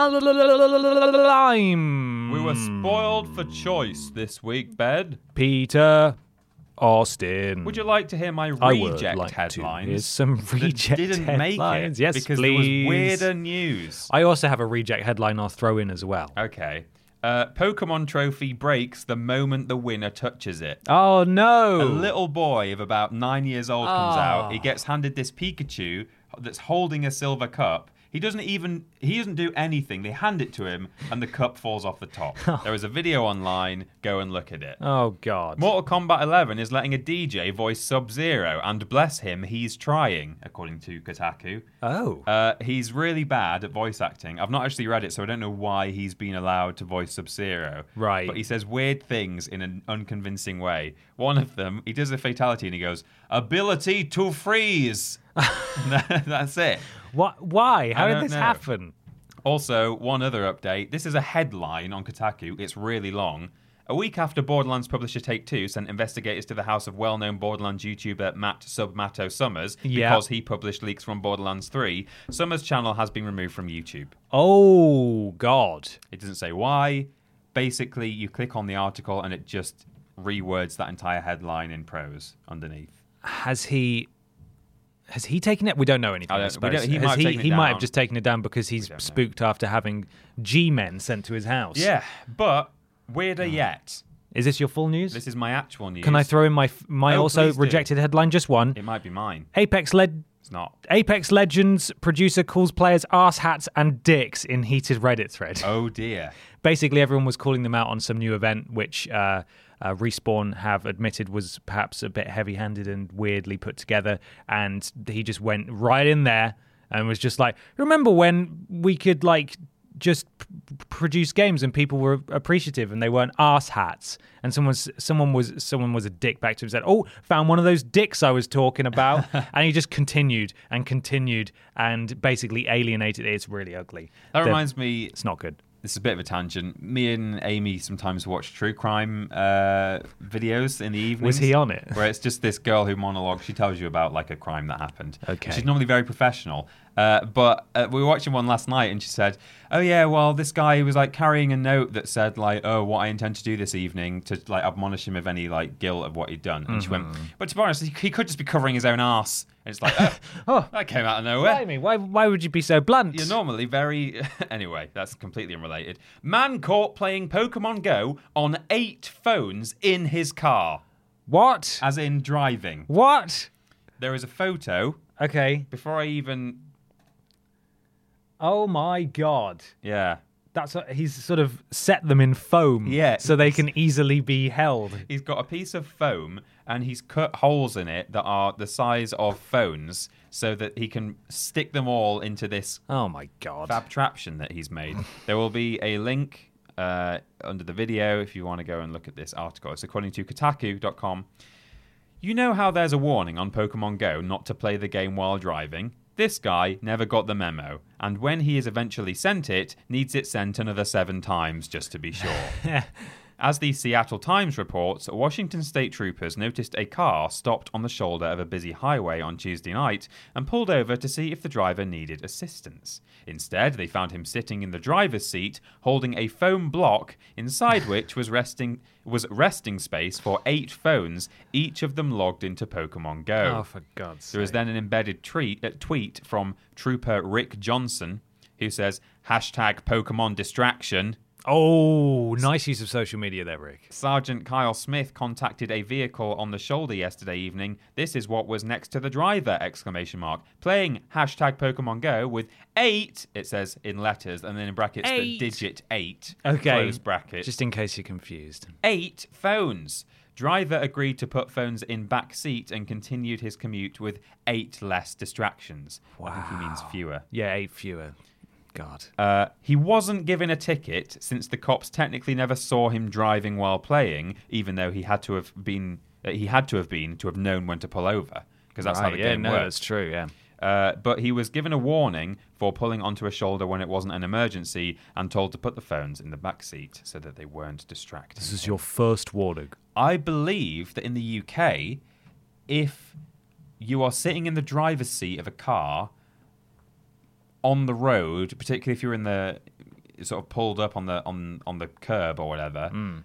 We were spoiled for choice this week, Bed. Peter Austin. Would you like to hear my I would reject like headlines? Here's some reject that didn't headlines. make it Yes, because please. there was weirder news. I also have a reject headline I'll throw in as well. Okay. Pokemon trophy breaks the moment the winner touches it. Oh, no. A little boy of about 9 years old comes out. He gets handed this Pikachu that's holding a silver cup. He doesn't do anything. They hand it to him, and the cup falls off the top. There is a video online. Go and look at it. Oh, God. Mortal Kombat 11 is letting a DJ voice Sub-Zero, and bless him, he's trying, according to Kotaku. Oh. He's really bad at voice acting. I've not actually read it, so I don't know why he's been allowed to voice Sub-Zero. Right. But he says weird things in an unconvincing way. One of them, he does a fatality, and he goes, "Ability to freeze." That's it. What? Why? How did this know. happen? Also, one other update. This is a headline on Kotaku. It's really long. A week after Borderlands publisher Take-Two sent investigators to the house of well-known Borderlands YouTuber Matt Submato Summers because he published leaks from Borderlands 3, Summers' channel has been removed from YouTube. Oh, God. It doesn't say why. Basically, you click on the article and it just rewords that entire headline in prose underneath. Has he taken it? We don't know anything. I suppose. He might have just taken it down because he's spooked after having G-men sent to his house. Yeah, but weirder yet. Is this your full news? This is my actual news. Can I throw in my also rejected headline? Just one. It might be mine. It's not. Apex Legends producer calls players arse hats and dicks in heated Reddit thread. Oh dear. Basically, everyone was calling them out on some new event, which Respawn have admitted was perhaps a bit heavy-handed and weirdly put together, and he just went right in there and was just like, remember when we could just produce games and people were appreciative and they weren't arse hats, and someone was a dick back to him and said, oh, found one of those dicks I was talking about. And he just continued and basically alienated it. It's really ugly. That reminds me, it's not good. This is a bit of a tangent. Me and Amy sometimes watch true crime videos in the evenings. Was he on it? Where it's just this girl who monologues. She tells you about a crime that happened. Okay. She's normally very professional. But we were watching one last night, and she said, "Oh yeah, well, this guy was like carrying a note that said like, oh, what I intend to do this evening to like admonish him of any like guilt of what he'd done." And she went, "But to be honest, he could just be covering his own arse." And it's like, oh, that came out of nowhere. Why would you be so blunt? You're normally very... Anyway, that's completely unrelated. Man caught playing Pokemon Go on 8 phones in his car. What? As in driving. What? There is a photo. Okay. Before I even... Oh my God. Yeah. He's sort of set them in foam, so they can easily be held. He's got a piece of foam and he's cut holes in it that are the size of phones, so that he can stick them all into this. Oh my God! Fabtraption that he's made. There will be a link under the video if you want to go and look at this article. It's according to Kotaku.com. You know how there's a warning on Pokemon Go not to play the game while driving? This guy never got the memo, and when he is eventually sent it, needs it sent another 7 times just to be sure. As the Seattle Times reports, Washington state troopers noticed a car stopped on the shoulder of a busy highway on Tuesday night and pulled over to see if the driver needed assistance. Instead, they found him sitting in the driver's seat, holding a foam block, inside which was resting space for 8 phones, each of them logged into Pokemon Go. Oh, for God's sake. There was then an embedded tweet from Trooper Rick Johnson, who says, #Pokemon distraction. Oh, nice use of social media there, Rick. Sergeant Kyle Smith contacted a vehicle on the shoulder yesterday evening. This is what was next to the driver, ! Playing #Pokemon Go with 8, it says in letters, and then in brackets, the digit 8. Okay. Close bracket. Just in case you're confused. 8 phones. Driver agreed to put phones in back seat and continued his commute with 8 less distractions. Wow. I think he means fewer. Yeah, 8 fewer. God. He wasn't given a ticket since the cops technically never saw him driving while playing, even though he had to have been to have known when to pull over, because that's how the game works. That's true, yeah. But he was given a warning for pulling onto a shoulder when it wasn't an emergency and told to put the phones in the back seat so that they weren't distracted. This is your first warning. I believe that in the UK, if you are sitting in the driver's seat of a car on the road, particularly if you're in the sort of pulled up on the curb or whatever,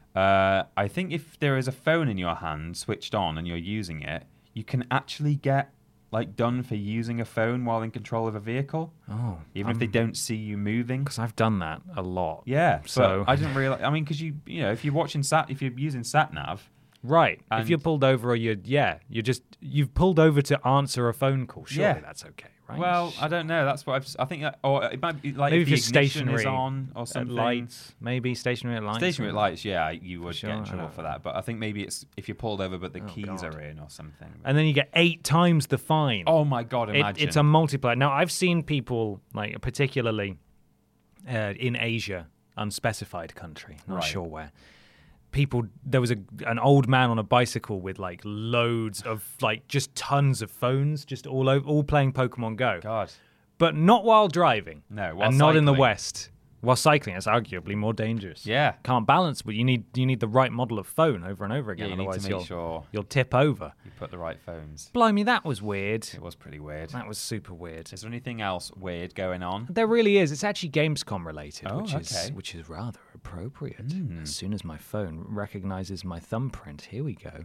I think if there is a phone in your hand switched on and you're using it, you can actually get like done for using a phone while in control of a vehicle. Oh, even if they don't see you moving. Because I've done that a lot. Yeah, so I didn't realize. I mean, because you know, if you're using SatNav. Right. If you're pulled over or you've pulled over to answer a phone call. Surely that's okay, right? Well, I don't know. That's what I think. Or it might be like maybe if the ignition stationary is on or something. Lights, maybe stationary lights. Stationary lights, yeah, you would get in trouble for that. But I think maybe it's if you're pulled over but the keys are in or something. And then you get 8 times the fine. Oh my God! Imagine it's a multiplier. Now I've seen people like particularly in Asia, unspecified country, not sure where. There was an old man on a bicycle with like loads of like just tons of phones just all playing Pokemon Go. God. But not while driving. No, while cycling. Not in the West. While cycling, it's arguably more dangerous. Yeah. Can't balance, but you need the right model of phone over and over again. Yeah, otherwise need to make sure you'll tip over. You put the right phones. Blimey, that was weird. It was pretty weird. That was super weird. Is there anything else weird going on? There really is. It's actually Gamescom related, okay. which is rather appropriate. As soon as my phone recognizes my thumbprint, here we go.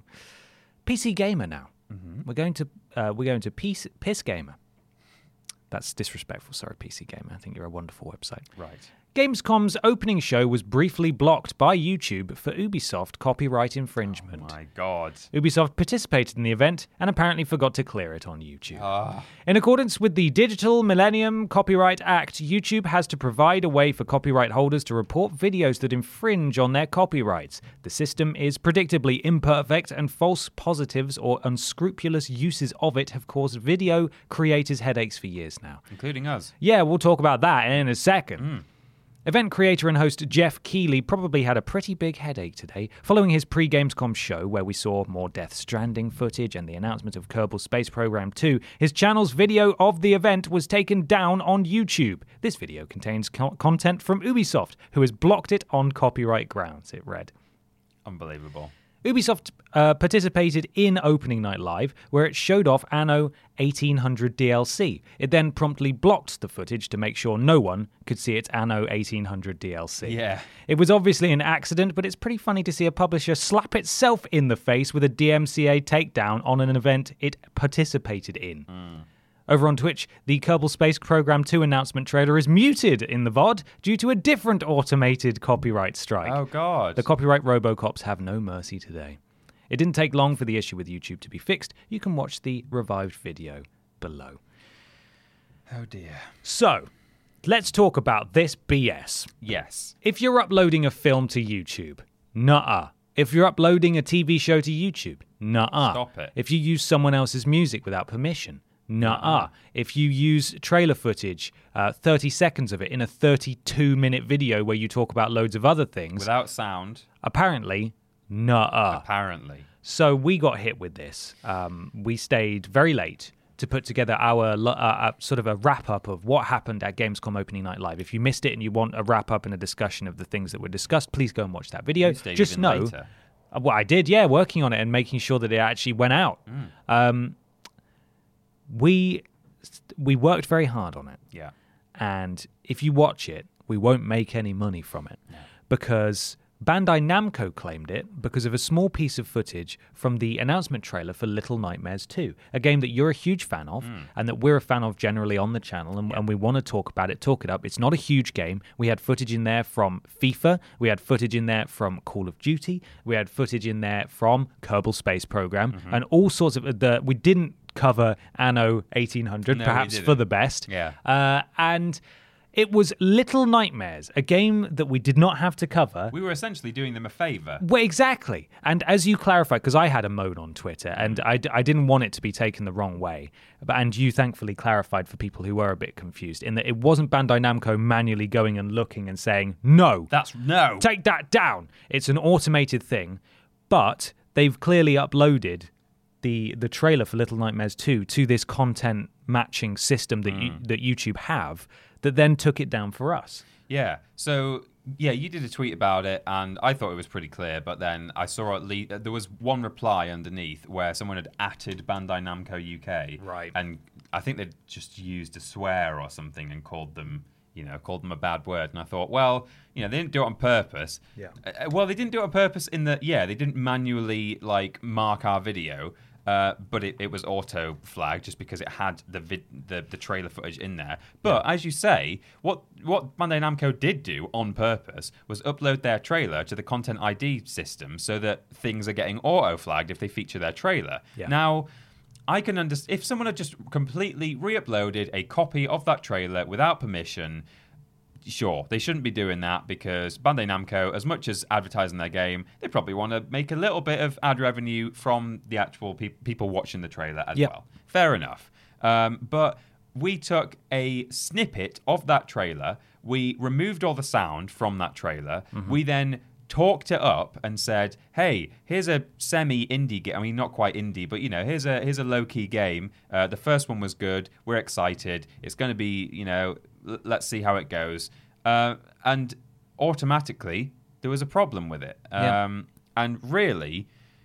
PC Gamer now. Mm-hmm. We're going to Piss Gamer. That's disrespectful. Sorry, PC Gamer. I think you're a wonderful website. Right. Gamescom's opening show was briefly blocked by YouTube for Ubisoft copyright infringement. Oh my God. Ubisoft participated in the event and apparently forgot to clear it on YouTube. In accordance with the Digital Millennium Copyright Act, YouTube has to provide a way for copyright holders to report videos that infringe on their copyrights. The system is predictably imperfect, and false positives or unscrupulous uses of it have caused video creators headaches for years now. Including us. Yeah, we'll talk about that in a second. Event creator and host Jeff Keighley probably had a pretty big headache today following his pre-Gamescom show where we saw more Death Stranding footage and the announcement of Kerbal Space Program 2. His channel's video of the event was taken down on YouTube. This video contains content from Ubisoft, who has blocked it on copyright grounds, it read. Unbelievable. Ubisoft participated in Opening Night Live, where it showed off Anno 1800 DLC. It then promptly blocked the footage to make sure no one could see its Anno 1800 DLC. Yeah. It was obviously an accident, but it's pretty funny to see a publisher slap itself in the face with a DMCA takedown on an event it participated in. Over on Twitch, the Kerbal Space Program 2 announcement trailer is muted in the VOD due to a different automated copyright strike. Oh, God. The copyright Robocops have no mercy today. It didn't take long for the issue with YouTube to be fixed. You can watch the revived video below. Oh, dear. So, let's talk about this BS. Yes. If you're uploading a film to YouTube, nuh-uh. If you're uploading a TV show to YouTube, nuh-uh. Stop it. If you use someone else's music without permission, nuh-uh. If you use trailer footage, 30 seconds of it, in a 32-minute video where you talk about loads of other things, Without sound. apparently, nuh-uh. Apparently. So we got hit with this. We stayed very late to put together our sort of a wrap-up of what happened at Gamescom Opening Night Live. If you missed it and you want a wrap-up and a discussion of the things that were discussed, please go and watch that video. You stayed Just even know... later. Well, I did, yeah, working on it and making sure that it actually went out. We worked very hard on it. Yeah. And if you watch it, we won't make any money from it because Bandai Namco claimed it because of a small piece of footage from the announcement trailer for Little Nightmares 2, a game that you're a huge fan of and that we're a fan of generally on the channel, and we want to talk about it, talk it up. It's not a huge game. We had footage in there from FIFA. We had footage in there from Call of Duty. We had footage in there from Kerbal Space Program and all sorts of... We didn't cover Anno 1800, No, perhaps we didn't. for the best. Yeah. And it was Little Nightmares, a game that we did not have to cover. We were essentially doing them a favour. Well, exactly. And as you clarified, because I had a moan on Twitter, and I didn't want it to be taken the wrong way, and you thankfully clarified for people who were a bit confused, in that it wasn't Bandai Namco manually going and looking and saying, no, No. take that down. It's an automated thing, but they've clearly uploaded the trailer for Little Nightmares 2 to this content matching system that that YouTube have, that then took it down for us. Yeah. So, yeah, you did a tweet about it, and I thought it was pretty clear, but then I saw there was one reply underneath where someone had atted Bandai Namco UK. Right. And I think they'd just used a swear or something and called them a bad word. And I thought, well, they didn't do it on purpose. Yeah. Well, they didn't do it on purpose in that, they didn't manually, mark our video. But it was auto flagged just because it had the trailer footage in there. But as you say, what Bandai Namco did do on purpose was upload their trailer to the Content ID system so that things are getting auto flagged if they feature their trailer. Yeah. Now, I can understand if someone had just completely re-uploaded a copy of that trailer without permission. Sure, they shouldn't be doing that because Bandai Namco, as much as advertising their game, they probably want to make a little bit of ad revenue from the actual people watching the trailer as well. Fair enough. But we took a snippet of that trailer. We removed all the sound from that trailer. We then talked it up and said, hey, here's a semi-indie game. I mean, not quite indie, but, here's a low-key game. The first one was good. We're excited. It's going to be, let's see how it goes. And automatically, there was a problem with it. And really,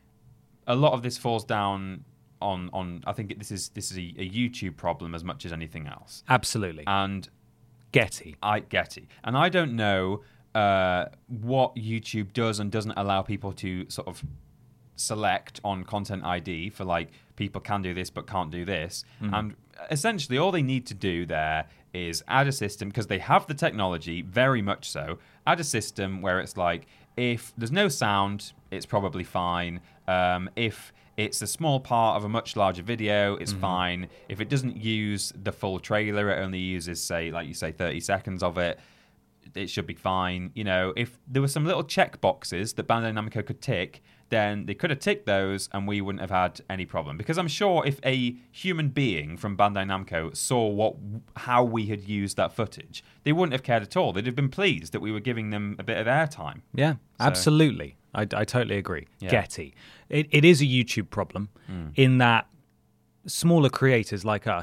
a lot of this falls down on I think this is a YouTube problem as much as anything else. Absolutely. And Getty. And I don't know what YouTube does and doesn't allow people to sort of select on Content ID for people can do this but can't do this. And essentially all they need to do there is add a system, because they have the technology, very much so, add a system where it's if there's no sound, it's probably fine. If it's a small part of a much larger video, it's fine. If it doesn't use the full trailer, it only uses, say, 30 seconds of it, it should be fine. If there were some little check boxes that Bandai Namco could tick, then they could have ticked those and we wouldn't have had any problem. Because I'm sure if a human being from Bandai Namco saw how we had used that footage, they wouldn't have cared at all. They'd have been pleased that we were giving them a bit of airtime. Yeah, absolutely. I totally agree. Yeah. Getty. It is a YouTube problem in that smaller creators like us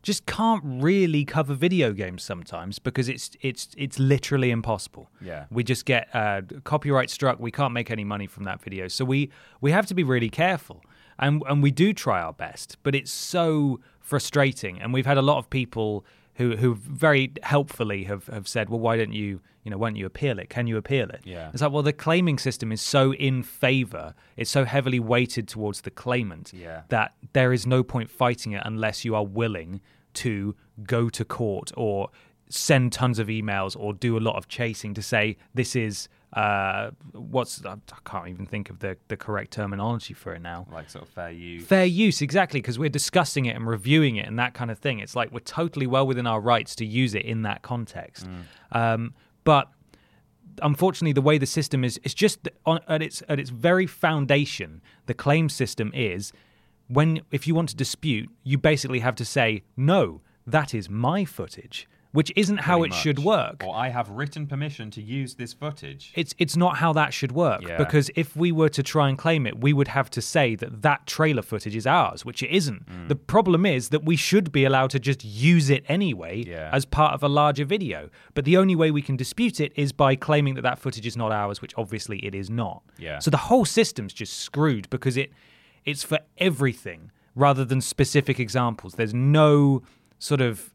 just can't really cover video games sometimes because it's literally impossible. Yeah. We just get copyright struck. We can't make any money from that video. So we have to be really careful. And we do try our best, but it's so frustrating. And we've had a lot of people who very helpfully have said, well, why don't you appeal it? Can you appeal it? Yeah. It's like, well, the claiming system is so in favor, it's so heavily weighted towards the claimant that there is no point fighting it unless you are willing to go to court or send tons of emails or do a lot of chasing to say this is I can't even think of the correct terminology for it now. Like sort of fair use. Fair use, exactly, because we're discussing it and reviewing it and that kind of thing. It's like we're totally well within our rights to use it in that context. But unfortunately, the way the system is, it's just at its very foundation, the claim system is if you want to dispute, you basically have to say, no, that is my footage. Which isn't how it should work. Or I have written permission to use this footage. It's not how that should work. Yeah. Because if we were to try and claim it, we would have to say that trailer footage is ours, which it isn't. The problem is that we should be allowed to just use it anyway as part of a larger video. But the only way we can dispute it is by claiming that footage is not ours, which obviously it is not. Yeah. So the whole system's just screwed because it's for everything rather than specific examples. There's no sort of...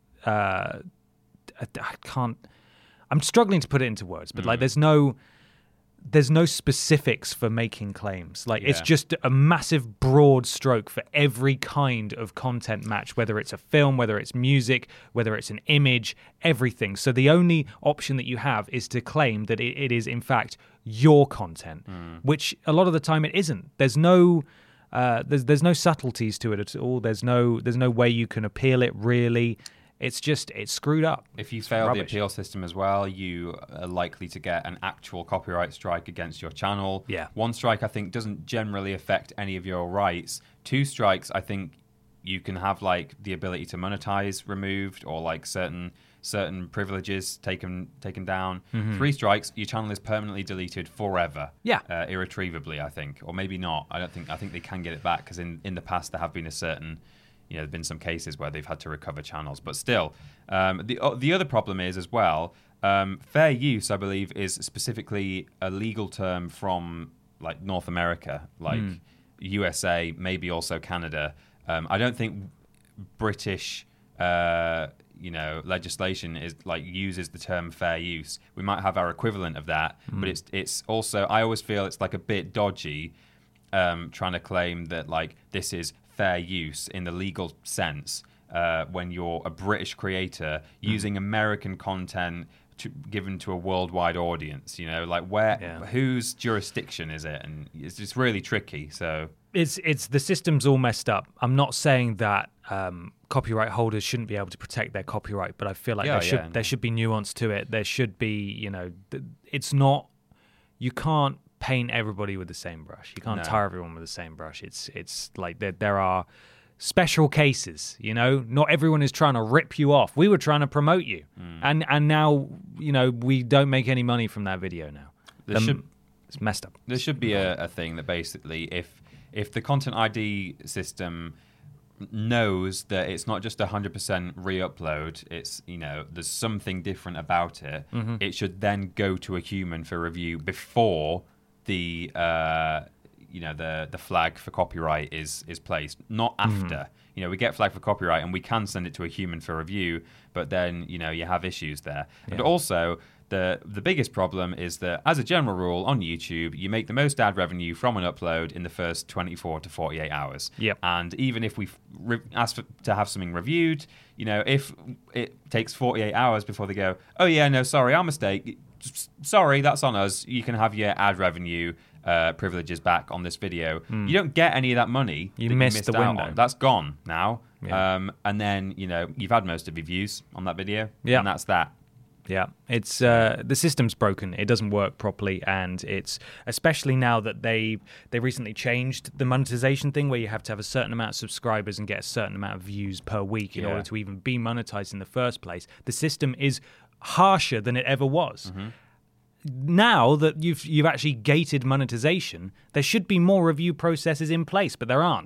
I'm struggling to put it into words, but like there's no specifics for making claims. Like it's just a massive broad stroke for every kind of content match, whether it's a film, whether it's music, whether it's an image, everything. So the only option that you have is to claim that it is in fact your content, which a lot of the time it isn't. There's no there's no subtleties to it at all. There's no way you can appeal it really. It's screwed up. If you fail the appeal system as well, you are likely to get an actual copyright strike against your channel. Yeah. 1 strike, I think, doesn't generally affect any of your rights. 2 strikes, I think you can have like the ability to monetize removed or like certain privileges taken down. 3 strikes, your channel is permanently deleted forever. Yeah. Irretrievably, I think. Or maybe not. I think they can get it back because in the past there have been there have been some cases where they've had to recover channels. But still, the other problem is as well, fair use, I believe, is specifically a legal term from like North America, like USA, maybe also Canada. I don't think British legislation is like uses the term fair use. We might have our equivalent of that, but it's also, I always feel it's like a bit dodgy trying to claim that like this is fair use in the legal sense when you're a British creator using American content given to a worldwide audience. Like whose jurisdiction is it? And it's just really tricky. So it's the system's all messed up. I'm not saying that copyright holders shouldn't be able to protect their copyright, but I feel like there should be nuance to it. There should be, it's not, you can't paint everybody with the same brush. You can't tar everyone with the same brush. It's like there are special cases, Not everyone is trying to rip you off. We were trying to promote you. And now, we don't make any money from that video now. It's messed up. There should be a thing that basically if the Content ID system knows that it's not just 100% re-upload, it's there's something different about it, it should then go to a human for review before the flag for copyright is placed, not after. We get flag for copyright and we can send it to a human for review, but then you have issues there. But also the biggest problem is that as a general rule on YouTube, you make the most ad revenue from an upload in the first 24 to 48 hours. Yep. And even if we ask to have something reviewed, if it takes 48 hours before they go, oh yeah, no, sorry, our mistake. Sorry, that's on us. You can have your ad revenue privileges back on this video. You don't get any of that money. You missed the window. On. That's gone now. Yeah. And then, you've had most of your views on that video. Yeah. And that's that. Yeah, it's the system's broken. It doesn't work properly, and it's especially now that they recently changed the monetization thing, where you have to have a certain amount of subscribers and get a certain amount of views per week in order to even be monetized in the first place. The system is harsher than it ever was. Now that you've actually gated monetization, there should be more review processes in place, but there aren't.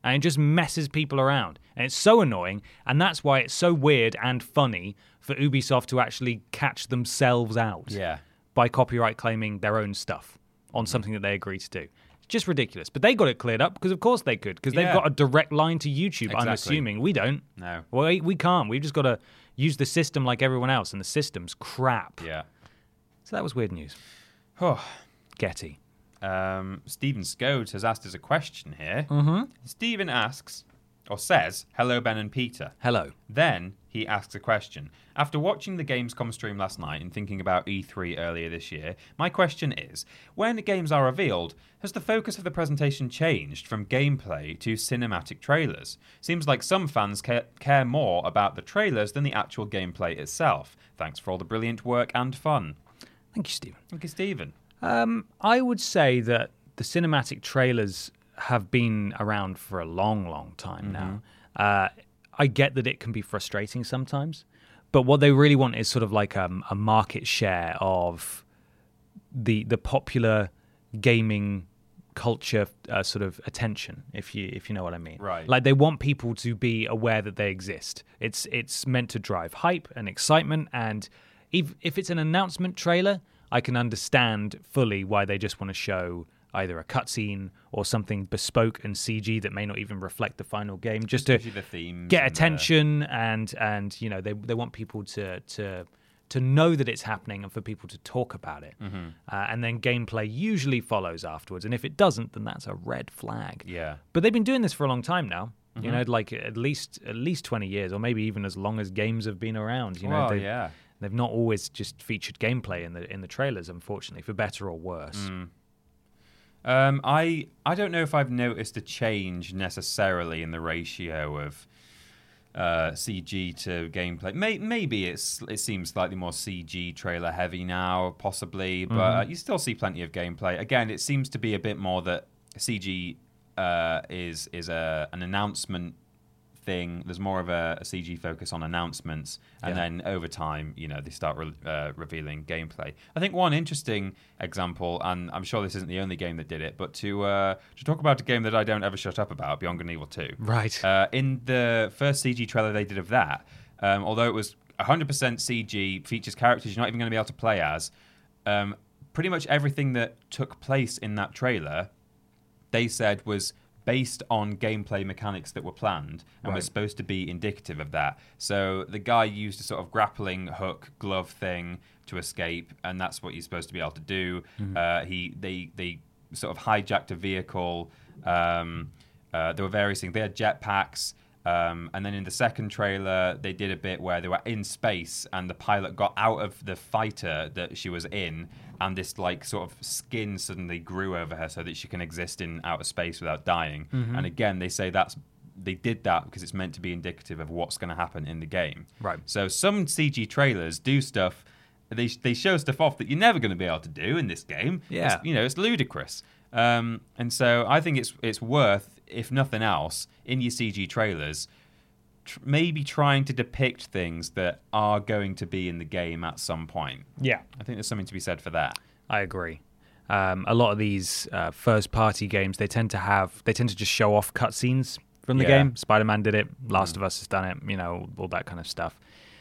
and it just messes people around. And it's so annoying, and that's why it's so weird and funny for Ubisoft to actually catch themselves out by copyright claiming their own stuff on something that they agree to do. It's just ridiculous. But they got it cleared up because, of course, they could, because they've got a direct line to YouTube, I'm assuming. We don't. No. Well, we can't. We've just got to use the system like everyone else, and the system's crap. Yeah. So that was weird news. Getty. Stephen Scode has asked us a question here. Stephen asks, or says, hello, Ben and Peter. Hello. Then he asks a question. After watching the Gamescom stream last night and thinking about E3 earlier this year, my question is, when games are revealed, has the focus of the presentation changed from gameplay to cinematic trailers? Seems like some fans care more about the trailers than the actual gameplay itself. Thanks for all the brilliant work and fun. Thank you, Stephen. Thank you, Stephen. I would say that the cinematic trailers have been around for a long, long time now. I get that it can be frustrating sometimes, but what they really want is sort of like a market share of the popular gaming culture sort of attention, if you know what I mean. Right. Like they want people to be aware that they exist. It's meant to drive hype and excitement, and if it's an announcement trailer, I can understand fully why they just want to show either a cutscene or something bespoke and CG that may not even reflect the final game, just to the themes get attention and you know they want people to know that it's happening and for people to talk about it. And then gameplay usually follows afterwards, and if it doesn't, then that's a red flag. Yeah. But they've been doing this for a long time now. You know, like at least 20 years, or maybe even as long as games have been around. You know, they've not always just featured gameplay in the trailers, unfortunately, for better or worse. I don't know if I've noticed a change necessarily in the ratio of CG to gameplay. Maybe it seems slightly more CG trailer heavy now, possibly, but you still see plenty of gameplay. Again, it seems to be a bit more that CG is an announcement thing. There's more of a CG focus on announcements, and then over time, you know, they start revealing gameplay. I think one interesting example, and I'm sure this isn't the only game that did it, but to talk about a game that I don't ever shut up about, Beyond Good and Evil 2. Right. In the first CG trailer they did of that, although it was 100% CG, features characters you're not even going to be able to play as, pretty much everything that took place in that trailer, they said was based on gameplay mechanics that were planned and was supposed to be indicative of that. So the guy used a sort of grappling hook glove thing to escape, and that's what you're supposed to be able to do. They sort of hijacked a vehicle. There were various things. They had jetpacks. And then in the second trailer, they did a bit where they were in space and the pilot got out of the fighter that she was in, and this like sort of skin suddenly grew over her so that she can exist in outer space without dying. And again, they say they did that because it's meant to be indicative of what's going to happen in the game. Right. So some CG trailers do stuff, they show stuff off that you're never going to be able to do in this game. Yeah. It's ludicrous. And so I think it's worth, if nothing else, in your CG trailers, maybe trying to depict things that are going to be in the game at some point. Yeah. I think there's something to be said for that. I agree. A lot of these first-party games, they tend to just show off cutscenes from the game. Spider-Man did it. Last of Us has done it. You know, all that kind of stuff.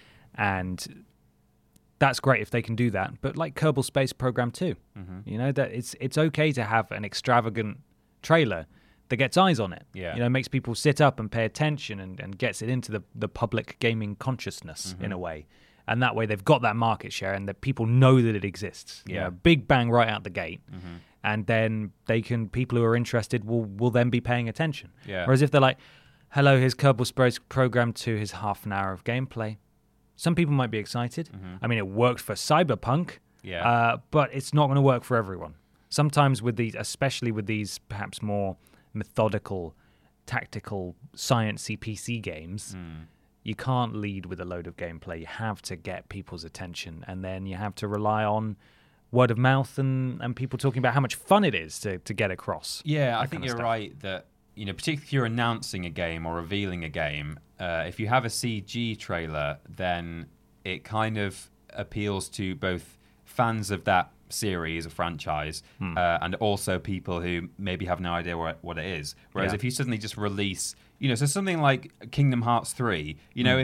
And that's great if they can do that. But like Kerbal Space Program 2, you know, that it's okay to have an extravagant trailer that gets eyes on it. Yeah. You know, makes people sit up and pay attention and gets it into the public gaming consciousness in a way. And that way they've got that market share and that people know that it exists. You know, big bang right out the gate. And then people who are interested will then be paying attention. Yeah. Whereas if they're like, hello, here's Kerbal Space Program 2, here's half an hour of gameplay. Some people might be excited. I mean, it worked for Cyberpunk, but it's not going to work for everyone. Sometimes especially with these perhaps more methodical, tactical, sciencey PC games, you can't lead with a load of gameplay. You have to get people's attention, and then you have to rely on word of mouth and people talking about how much fun it is to get across. Yeah, I think you're right that, you know, particularly if you're announcing a game or revealing a game, if you have a CG trailer, then it kind of appeals to both fans of that series, a franchise, and also people who maybe have no idea what it is. Whereas if you suddenly just release, so something like Kingdom Hearts 3,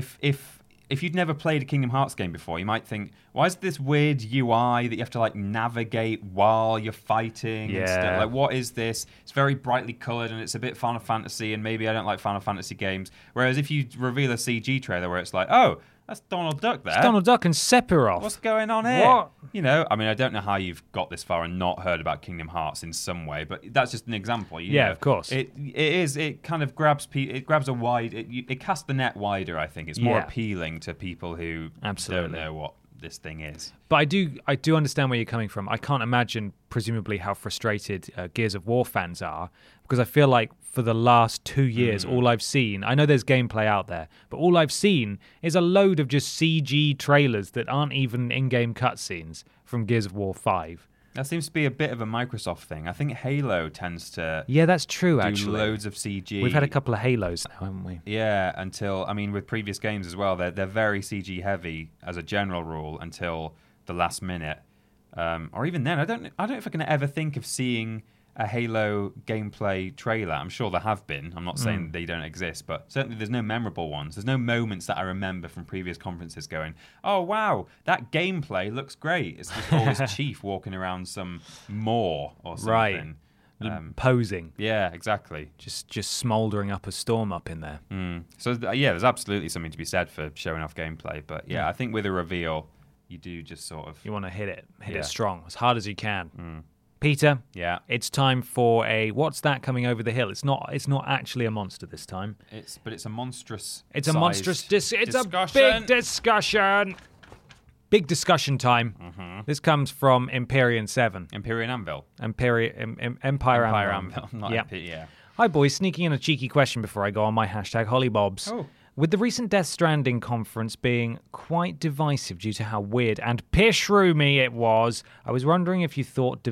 if you'd never played a Kingdom Hearts game before, you might think, why is this weird UI that you have to like navigate while you're fighting and stuff? Like, what is this? It's very brightly coloured and it's a bit Final Fantasy, and maybe I don't like Final Fantasy games. Whereas if you reveal a CG trailer where it's like, oh, that's Donald Duck there. It's Donald Duck and Sephiroth. What's going on here? What? I don't know how you've got this far and not heard about Kingdom Hearts in some way, but that's just an example. Of course. It kind of grabs a wide, it casts the net wider, I think. It's more appealing to people who don't know what this thing is. But I do understand where you're coming from. I can't imagine, presumably, how frustrated Gears of War fans are, because I feel like for the last 2 years, all I've seen, I know there's gameplay out there, but all I've seen is a load of just CG trailers that aren't even in-game cutscenes from Gears of War 5. That seems to be a bit of a Microsoft thing. I think Halo tends to that's true, do actually. Loads of CG. We've had a couple of Halos now, haven't we? Yeah, with previous games as well, they're very CG heavy as a general rule until the last minute. Or even then, I don't know if I can ever think of seeing a Halo gameplay trailer. I'm sure there have been. I'm not saying they don't exist, but certainly there's no memorable ones. There's no moments that I remember from previous conferences going, oh, wow, that gameplay looks great. It's just always Chief walking around some moor or something. Right. Posing. Yeah, exactly. Just smouldering up a storm up in there. So, there's absolutely something to be said for showing off gameplay. But, I think with a reveal, you do just sort of... You want to hit it strong, as hard as you can. Peter, it's time for a what's that coming over the hill? It's not actually a monster this time. It's a monstrous. It's a monstrous. It's a big discussion. Big discussion time. This comes from Empyrean 7. Empyrean Anvil. Empire Anvil. Hi boys, sneaking in a cheeky question before I go on my #hollybobs. Oh. With the recent Death Stranding conference being quite divisive due to how weird and pishroomy it was, I was wondering if you thought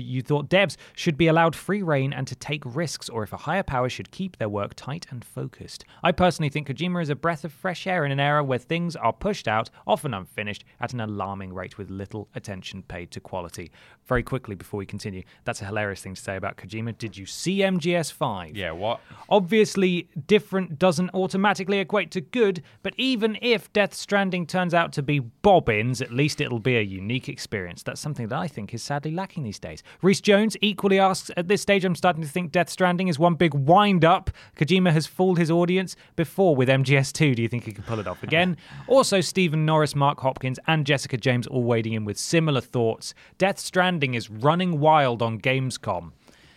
devs should be allowed free reign and to take risks, or if a higher power should keep their work tight and focused. I personally think Kojima is a breath of fresh air in an era where things are pushed out, often unfinished, at an alarming rate with little attention paid to quality. Very quickly before we continue, that's a hilarious thing to say about Kojima. Did you see MGS5? Yeah, what? Obviously, different doesn't automatically equate to good, but even if Death Stranding turns out to be bobbins, at least it'll be a unique experience. That's something that I think is sadly lacking these days. Reese Jones equally asks, at this stage I'm starting to think Death Stranding is one big wind-up. Kojima has fooled his audience before with MGS2. Do you think he can pull it off again? Also, Stephen Norris, Mark Hopkins, and Jessica James all wading in with similar thoughts. Death Stranding is running wild on Gamescom.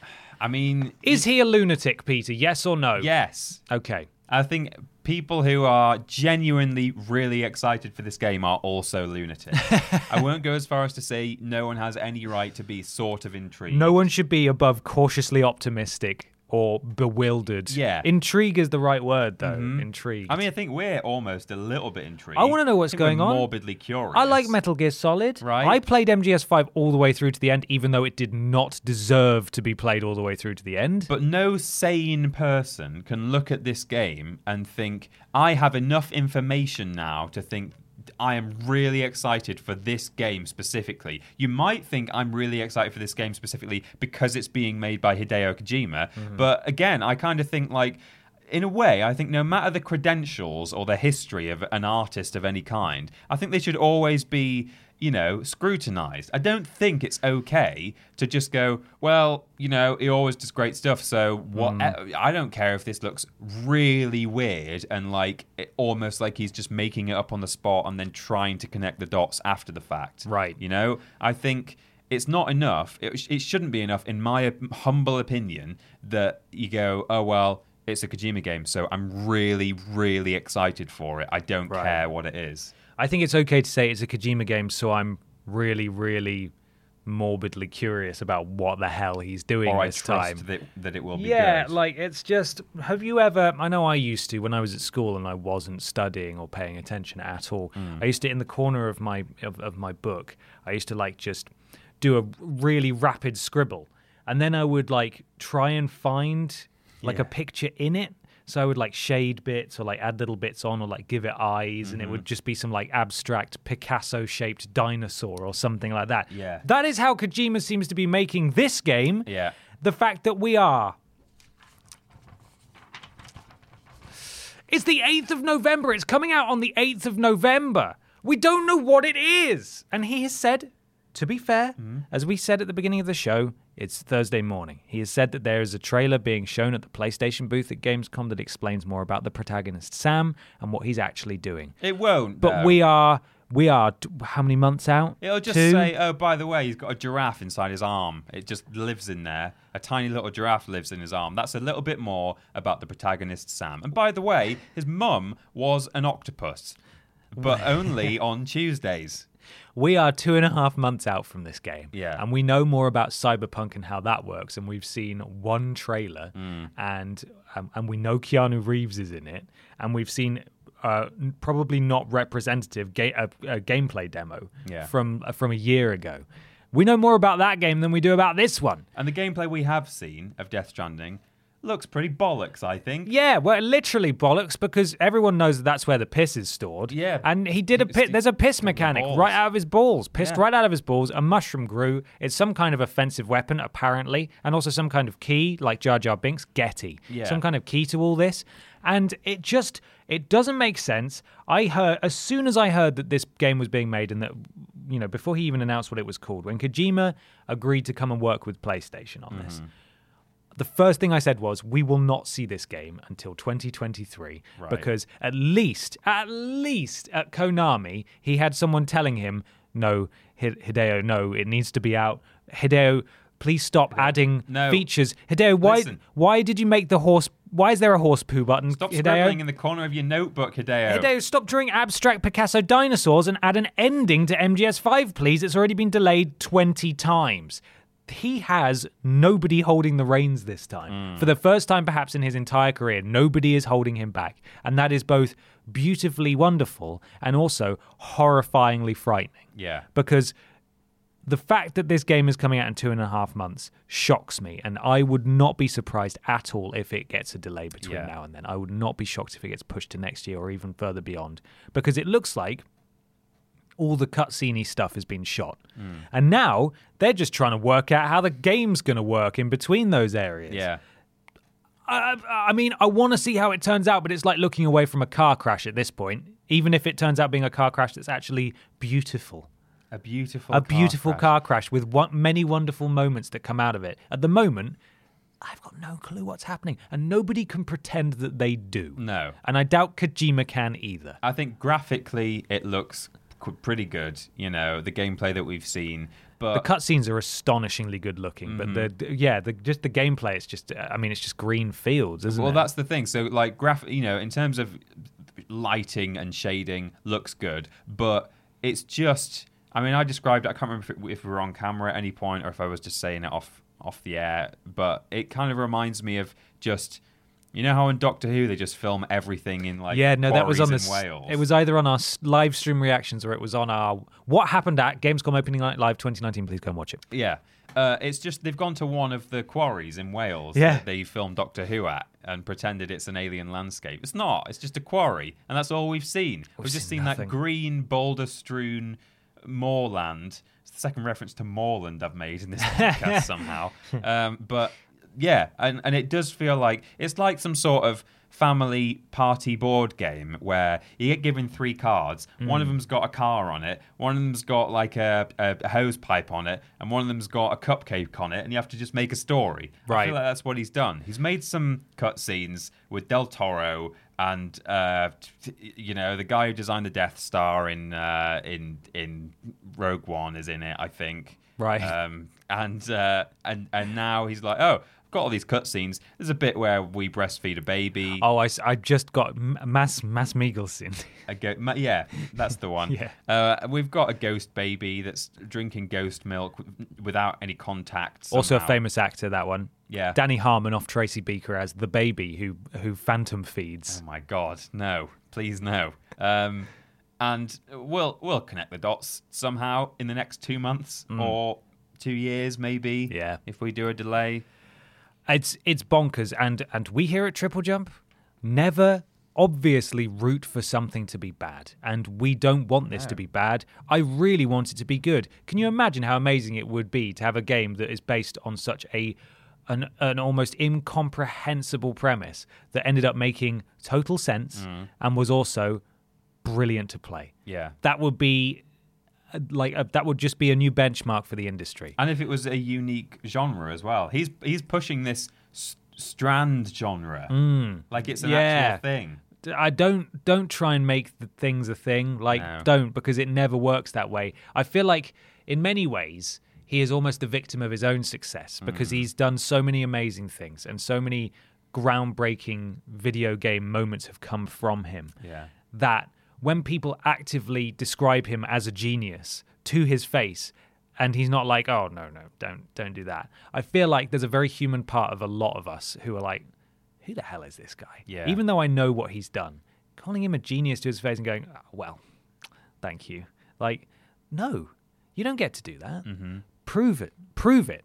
I mean... Is he a lunatic, Peter? Yes or no? Yes. Okay. I think people who are genuinely really excited for this game are also lunatics. I won't go as far as to say no one has any right to be sort of intrigued. No one should be above cautiously optimistic or bewildered. Yeah. Intrigue is the right word, though. Intrigue. I mean, I think we're almost a little bit intrigued. I want to know what's going on. Morbidly curious. I like Metal Gear Solid. Right. I played MGS5 all the way through to the end, even though it did not deserve to be played all the way through to the end. But no sane person can look at this game and think, I have enough information now to think I am really excited for this game specifically. You might think I'm really excited for this game specifically because it's being made by Hideo Kojima. But again, I kind of think like, in a way, I think no matter the credentials or the history of an artist of any kind, I think they should always be, scrutinized. I don't think it's okay to just go, well, he always does great stuff, so what? I don't care if this looks really weird and almost like he's just making it up on the spot and then trying to connect the dots after the fact. Right. I think it's not enough. It shouldn't be enough, in my humble opinion, that you go, oh, well, it's a Kojima game, so I'm really, really excited for it. I don't care what it is. I think it's okay to say it's a Kojima game, so I'm really, really morbidly curious about what the hell he's doing this time. That it will be good. Yeah, it's just, have you ever, I know I used to, when I was at school and I wasn't studying or paying attention at all, I used to, in the corner of my book, I used to just do a really rapid scribble, and then I would try and find a picture in it. So I would like shade bits or like add little bits on or like give it eyes, and it would just be some like abstract Picasso-shaped dinosaur or something like that. Yeah. That is how Kojima seems to be making this game. Yeah. The fact that we are... It's the 8th of November. It's coming out on the 8th of November. We don't know what it is. And he has said, to be fair, as we said at the beginning of the show, it's Thursday morning. He has said that there is a trailer being shown at the PlayStation booth at Gamescom that explains more about the protagonist, Sam, and what he's actually doing. It won't, But though. we are how many months out? It'll just 2? say, oh, by the way, he's got a giraffe inside his arm. It just lives in there. A tiny little giraffe lives in his arm. That's a little bit more about the protagonist, Sam. And by the way, his mum was an octopus, but only on Tuesdays. We are 2.5 months out from this game. Yeah. And we know more about Cyberpunk and how that works. And we've seen one trailer, and we know Keanu Reeves is in it. And we've seen probably not representative gameplay demo from a year ago. We know more about that game than we do about this one. And the gameplay we have seen of Death Stranding looks pretty bollocks, I think. Yeah, well, literally bollocks, because everyone knows that that's where the piss is stored. Yeah. And he did there's a piss mechanic balls. right out of his balls. Pissed Yeah. right out of his balls. A mushroom grew. It's some kind of offensive weapon, apparently. And also some kind of key, like Jar Jar Binks, Getty. Yeah. Some kind of key to all this. And it doesn't make sense. As soon as I heard that this game was being made and that, before he even announced what it was called, when Kojima agreed to come and work with PlayStation on this, the first thing I said was, we will not see this game until 2023, because at least at Konami, he had someone telling him, no, Hideo, no, it needs to be out. Hideo, please stop adding features. Hideo, why did you make the horse? Why is there a horse poo button? Stop Hideo? scribbling in the corner of your notebook, Hideo. Hideo, stop drawing abstract Picasso dinosaurs and add an ending to MGS5, please. It's already been delayed 20 times. He has nobody holding the reins this time. For the first time, perhaps, in his entire career, nobody is holding him back. And that is both beautifully wonderful and also horrifyingly frightening. Yeah. Because the fact that this game is coming out in 2.5 months shocks me, and I would not be surprised at all if it gets a delay between now and then. I would not be shocked if it gets pushed to next year or even further beyond, because it looks like all the cutscene-y stuff has been shot. And now they're just trying to work out how the game's going to work in between those areas. Yeah. I mean, I want to see how it turns out, but it's like looking away from a car crash at this point, even if it turns out being a car crash that's actually beautiful. A beautiful car crash with many wonderful moments that come out of it. At the moment, I've got no clue what's happening, and nobody can pretend that they do. No. And I doubt Kojima can either. I think graphically it looks pretty good, the gameplay that we've seen. But the cutscenes are astonishingly good looking, but the gameplay, it's just green fields, isn't it? Well, that's the thing. So, like, in terms of lighting and shading, looks good, but it's just. I mean, I described it. I can't remember if we were on camera at any point or if I was just saying it off the air, but it kind of reminds me of just. You know how in Doctor Who they just film everything in that was on in Wales? It was either on our live stream reactions or it was on our What Happened at Gamescom Opening Night Live 2019. Please go and watch it. Yeah. It's just they've gone to one of the quarries in Wales that they filmed Doctor Who at and pretended it's an alien landscape. It's not. It's just a quarry, and that's all we've seen. We've just seen that green boulder-strewn moorland. It's the second reference to Moorland I've made in this podcast somehow. But yeah, and it does feel like it's like some sort of family party board game where you get given 3 cards. One of them's got a car on it, one of them's got like a hose pipe on it, and one of them's got a cupcake on it, and you have to just make a story. Right. I feel like that's what he's done. He's made some cutscenes with Del Toro and the guy who designed the Death Star in Rogue One is in it, I think. Right. And now he's like, oh, I've got all these cutscenes. There's a bit where we breastfeed a baby. Oh, I just got Mass Mikkelsen. Yeah, that's the one. Yeah. We've got a ghost baby that's drinking ghost milk without any contact. Somehow. Also a famous actor, that one. Yeah. Danny Harmon off Tracy Beaker as the baby who phantom feeds. Oh my God, no. Please no. And we'll connect the dots somehow in the next 2 months or 2 years maybe. Yeah. If we do a delay. It's bonkers, and we here at Triple Jump, never obviously root for something to be bad, and we don't want this to be bad. I really want it to be good. Can you imagine how amazing it would be to have a game that is based on such an almost incomprehensible premise that ended up making total sense and was also brilliant to play? Yeah. That would be that would just be a new benchmark for the industry. And if it was a unique genre as well. He's pushing this Strand genre. Like it's an actual thing. I don't try and make the things a thing. Don't, because it never works that way. I feel like in many ways he is almost a victim of his own success because he's done so many amazing things and so many groundbreaking video game moments have come from him. Yeah. That when people actively describe him as a genius to his face, and he's not like, oh, no, don't do that. I feel like there's a very human part of a lot of us who are like, who the hell is this guy? Yeah. Even though I know what he's done, calling him a genius to his face and going, oh, well, thank you. Like, no, you don't get to do that. Mm-hmm. Prove it.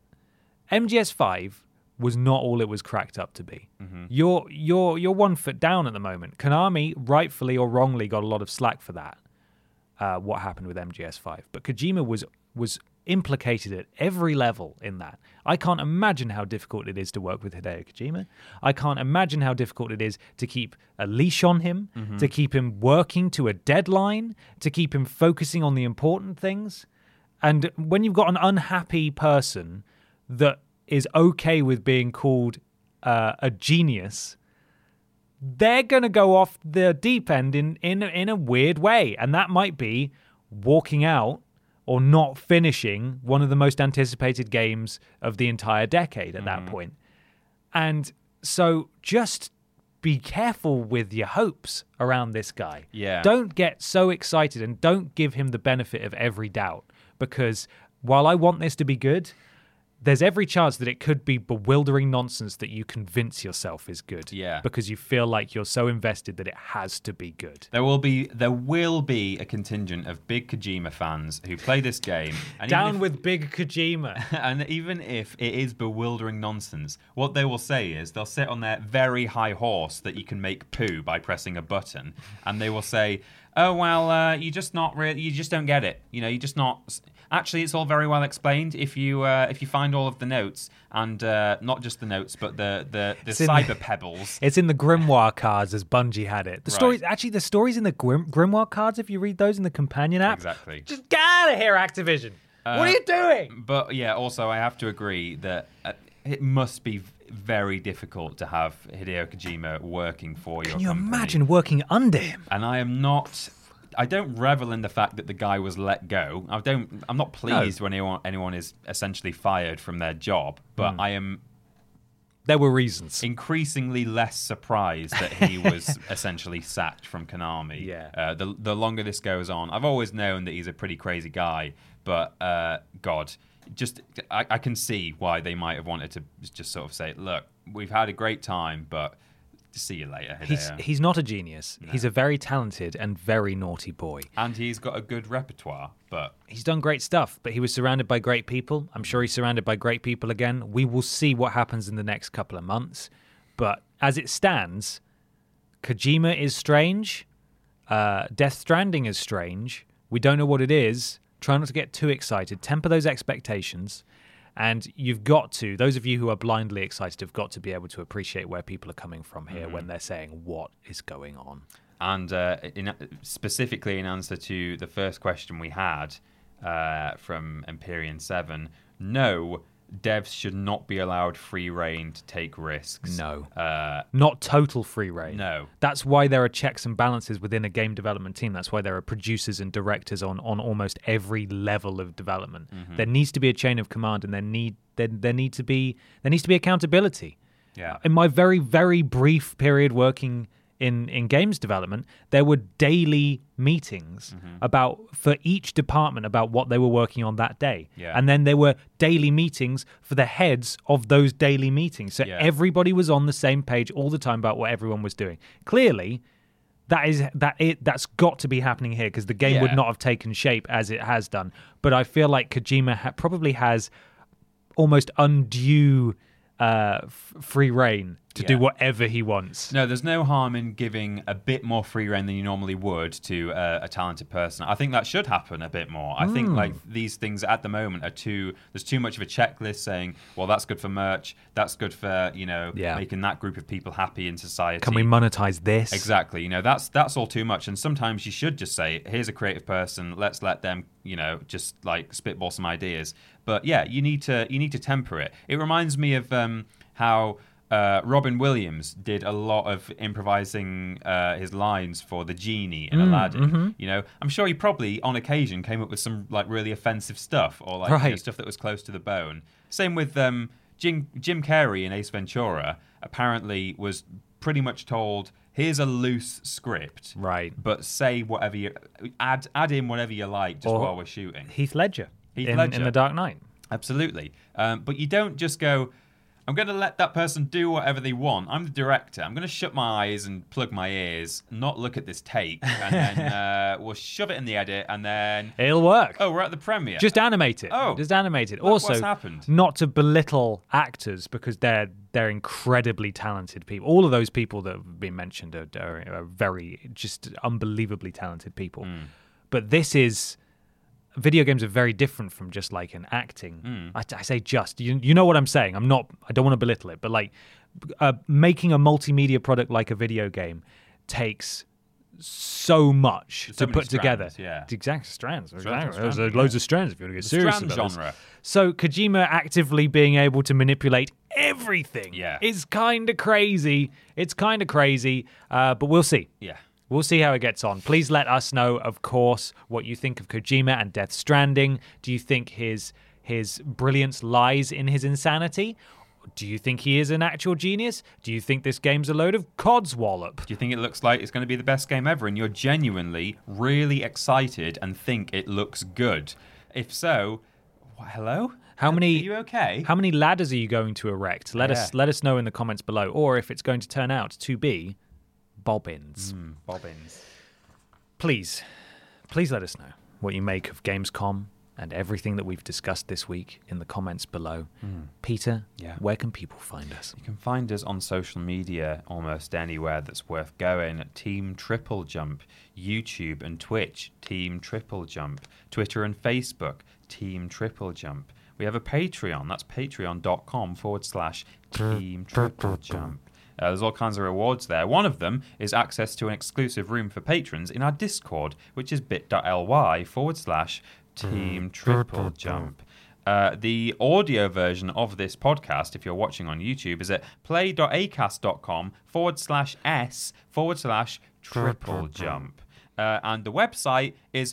MGS5 was not all it was cracked up to be. Mm-hmm. You're 1 foot down at the moment. Konami, rightfully or wrongly, got a lot of slack for that. What happened with MGS5, but Kojima was implicated at every level in that. I can't imagine how difficult it is to work with Hideo Kojima. I can't imagine how difficult it is to keep a leash on him, to keep him working to a deadline, to keep him focusing on the important things. And when you've got an unhappy person that is okay with being called a genius, they're going to go off the deep end in a weird way. And that might be walking out or not finishing one of the most anticipated games of the entire decade at that point. And so just be careful with your hopes around this guy. Yeah. Don't get so excited and don't give him the benefit of every doubt, because while I want this to be good, there's every chance that it could be bewildering nonsense that you convince yourself is good. Yeah. Because you feel like you're so invested that it has to be good. There will be a contingent of big Kojima fans who play this game. And Down with big Kojima. And even if it is bewildering nonsense, what they will say is they'll sit on their very high horse that you can make poo by pressing a button, and they will say, "Oh well, you just don't get it. You know, you just not." Actually, it's all very well explained if you find all of the notes, and not just the notes, but the cyber pebbles. It's in the Grimoire cards as Bungie had it. The stories in the Grimoire cards, if you read those in the companion app. Exactly. Just get out of here, Activision. What are you doing? But yeah, also I have to agree that it must be very difficult to have Hideo Kojima working for your company. Can you imagine working under him? And I don't revel in the fact that the guy was let go. I'm not pleased when anyone is essentially fired from their job, but I am. There were reasons. Increasingly less surprised that he was essentially sacked from Konami. Yeah. The longer this goes on, I've always known that he's a pretty crazy guy, but God, I can see why they might have wanted to just sort of say, look, we've had a great time, but. See you later, Hideo. He's not a genius. No. He's a very talented and very naughty boy. And he's got a good repertoire, but... He's done great stuff, but he was surrounded by great people. I'm sure he's surrounded by great people again. We will see what happens in the next couple of months. But as it stands, Kojima is strange. Death Stranding is strange. We don't know what it is. Try not to get too excited. Temper those expectations. And you've got to, those of you who are blindly excited have got to be able to appreciate where people are coming from here when they're saying, what is going on? And specifically in answer to the first question we had from Empyrean 7, no, devs should not be allowed free reign to take risks. No. Not total free reign. No. That's why there are checks and balances within a game development team. That's why there are producers and directors on almost every level of development. There needs to be a chain of command, and there needs to be accountability. Yeah. In my very, very brief period working in games development, there were daily meetings for each department about what they were working on that day. Yeah. And then there were daily meetings for the heads of those daily meetings. So everybody was on the same page all the time about what everyone was doing. Clearly, that's got to be happening here, because the game would not have taken shape as it has done. But I feel like Kojima probably has almost undue free reign to do whatever he wants. No, there's no harm in giving a bit more free rein than you normally would to a talented person. I think that should happen a bit more. I think like these things at the moment there's too much of a checklist saying, well, that's good for merch, that's good for, making that group of people happy in society. Can we monetize this? Exactly. That's all too much. And sometimes you should just say, here's a creative person, let's let them, just like spitball some ideas. But yeah, you need to temper it. It reminds me of how Robin Williams did a lot of improvising his lines for the genie in Aladdin. I'm sure he probably on occasion came up with some like really offensive stuff or like stuff that was close to the bone. Same with Jim Carrey in Ace Ventura. Apparently was pretty much told, here's a loose script, right? But say whatever you add in whatever you like just while we're shooting. Heath Ledger in The Dark Knight. Absolutely. But you don't just go, I'm going to let that person do whatever they want. I'm the director. I'm going to shut my eyes and plug my ears, not look at this take, and then we'll shove it in the edit, and then it'll work. Oh, we're at the premiere. Just animate it. Just animate it. Look also, what's happened. Not to belittle actors because they're incredibly talented people. All of those people that have been mentioned are very just unbelievably talented people. But this is. Video games are very different from just like an acting. I say just. You know what I'm saying. I don't want to belittle it, but like making a multimedia product like a video game takes so much to put together. Yeah. Exact strands. There's loads of strands if you want to get serious about genre. This. So Kojima actively being able to manipulate everything is kind of crazy. It's kind of crazy, but we'll see. Yeah. We'll see how it gets on. Please let us know, of course, what you think of Kojima and Death Stranding. Do you think his brilliance lies in his insanity? Do you think he is an actual genius? Do you think this game's a load of codswallop? Do you think it looks like it's going to be the best game ever and you're genuinely really excited and think it looks good? If so, hello? Are you okay? How many ladders are you going to erect? Let us know in the comments below. Or if it's going to turn out to be bobbins. Bobbins. Please let us know what you make of Gamescom and everything that we've discussed this week in the comments below. Peter, where can people find us? You can find us on social media almost anywhere that's worth going. Team Triple Jump, YouTube and Twitch, Team Triple Jump, Twitter and Facebook, Team Triple Jump. We have a Patreon, that's patreon.com/Team Triple Jump. There's all kinds of rewards there. One of them is access to an exclusive room for patrons in our Discord, which is bit.ly/Team Triple Jump. The audio version of this podcast, if you're watching on YouTube, is at play.acast.com/s/Triple Jump. And the website is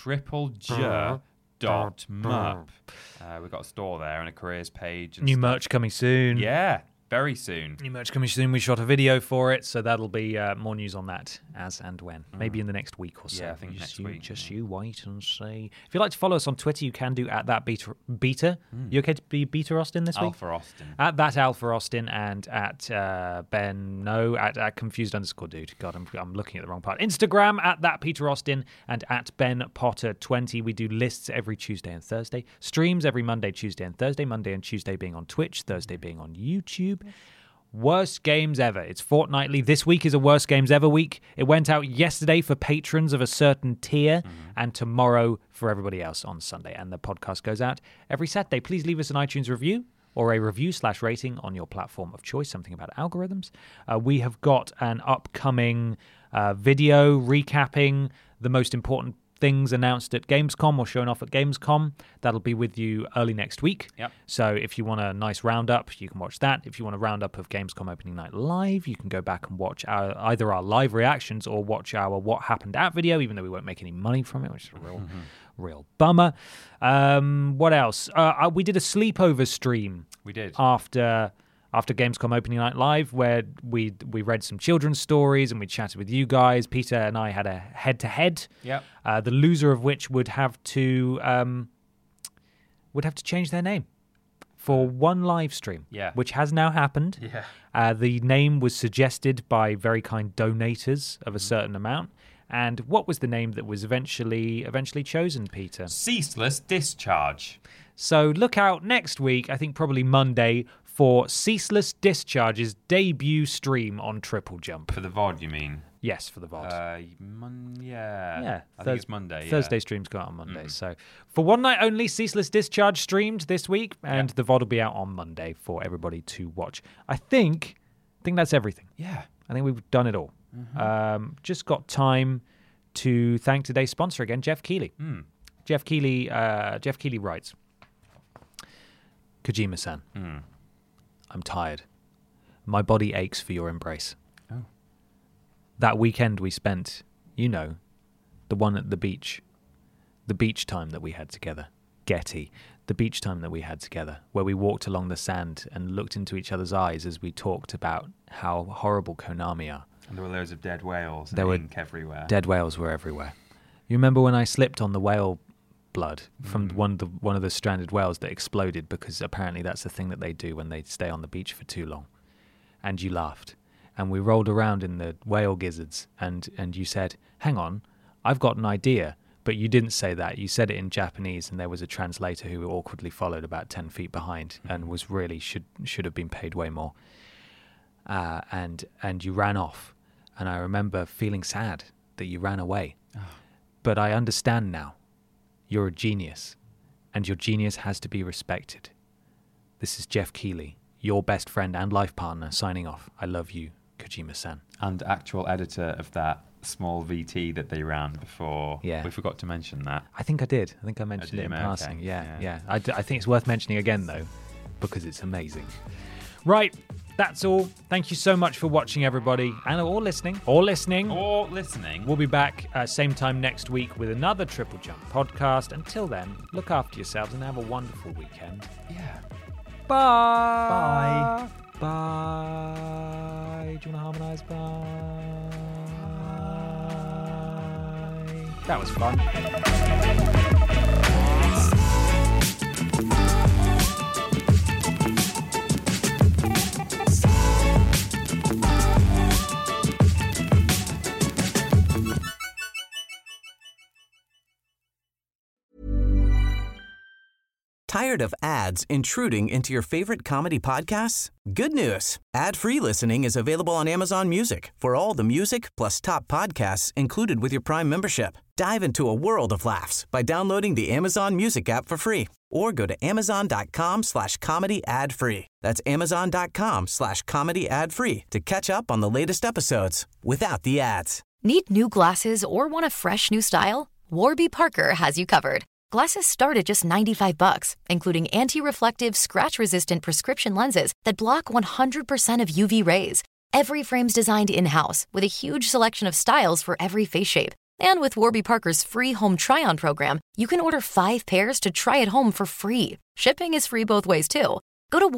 triplej.mup. We've got a store there and a careers page. And New merch coming soon. Yeah. Very soon. New merch coming soon. We shot a video for it, so that'll be more news on that as and when. Maybe in the next week or so. Yeah, I think next week. You wait and see. If you'd like to follow us on Twitter, you can do at that Beta. You okay to be Beta Austin this week? Alpha Austin. At that Alpha Austin and at at confused_dude. God, I'm looking at the wrong part. Instagram at that Peter Austin and at Ben Potter 20. We do lists every Tuesday and Thursday. Streams every Monday, Tuesday and Thursday. Monday and Tuesday being on Twitch. Thursday being on YouTube. Worst games ever. It's fortnightly. This week is a worst games ever week. It went out yesterday for patrons of a certain tier and tomorrow for everybody else on Sunday. And the podcast goes out every Saturday. Please leave us an iTunes review or a review/rating on your platform of choice. Something about algorithms. We have got an upcoming video recapping the most important things announced at Gamescom or shown off at Gamescom. That'll be with you early next week. Yep. So if you want a nice roundup, you can watch that. If you want a roundup of Gamescom opening night live, you can go back and watch either our live reactions or watch our What Happened At video, even though we won't make any money from it, which is a real bummer. What else? We did a sleepover stream. We did. After Gamescom opening night live, where we read some children's stories and we chatted with you guys. Peter and I had a head-to-head. Yep. The loser of which would have to change their name for one live stream. Yeah. Which has now happened. Yeah. The name was suggested by very kind donators of a certain amount. And what was the name that was eventually chosen, Peter? Ceaseless Discharge. So look out next week, I think probably Monday, for Ceaseless Discharge's debut stream on Triple Jump. For the VOD, you mean? Yes, for the VOD. Yeah. I think it's Monday. Thursday streams go out on Monday. So for one night only, Ceaseless Discharge streamed this week, and the VOD will be out on Monday for everybody to watch. I think that's everything. Yeah. I think we've done it all. Just got time to thank today's sponsor again, Jeff Keighley. Jeff Keighley writes, Kojima-san, I'm tired. My body aches for your embrace. Oh. That weekend we spent, the one at the beach time that we had together, Getty, the beach time that we had together, where we walked along the sand and looked into each other's eyes as we talked about how horrible Konami are. And there were loads of dead whales. There were ink everywhere. Dead whales were everywhere. You remember when I slipped on the whale blood from one of the stranded whales that exploded, because apparently that's the thing that they do when they stay on the beach for too long. And you laughed. And we rolled around in the whale gizzards, and you said, hang on, I've got an idea. But you didn't say that. You said it in Japanese, and there was a translator who awkwardly followed about 10 feet behind and was really should have been paid way more. And you ran off. And I remember feeling sad that you ran away. But I understand now. You're a genius, and your genius has to be respected. This is Jeff Keighley, your best friend and life partner, signing off. I love you, Kojima-san. And actual editor of that small VT that they ran before. Yeah. We forgot to mention that. I think I did. I think I mentioned it in passing. Yeah. I think it's worth mentioning again, though, because it's amazing. Right. That's all. Thank you so much for watching, everybody, and or listening. We'll be back same time next week with another Triple Jump podcast. Until then, look after yourselves and have a wonderful weekend. Yeah. Bye. Bye. Do you want to harmonise? Bye. That was fun. Tired of ads intruding into your favorite comedy podcasts? Good news. Ad-free listening is available on Amazon Music for all the music plus top podcasts included with your Prime membership. Dive into a world of laughs by downloading the Amazon Music app for free or go to amazon.com/comedy ad-free. That's amazon.com/comedy ad-free to catch up on the latest episodes without the ads. Need new glasses or want a fresh new style? Warby Parker has you covered. Glasses start at just $95, including anti-reflective, scratch-resistant prescription lenses that block 100% of UV rays. Every frame's designed in-house with a huge selection of styles for every face shape. And with Warby Parker's free home try-on program, you can order 5 pairs to try at home for free. Shipping is free both ways, too. Go to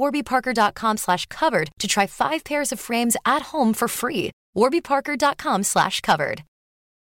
warbyparker.com/covered to try 5 pairs of frames at home for free. warbyparker.com/covered.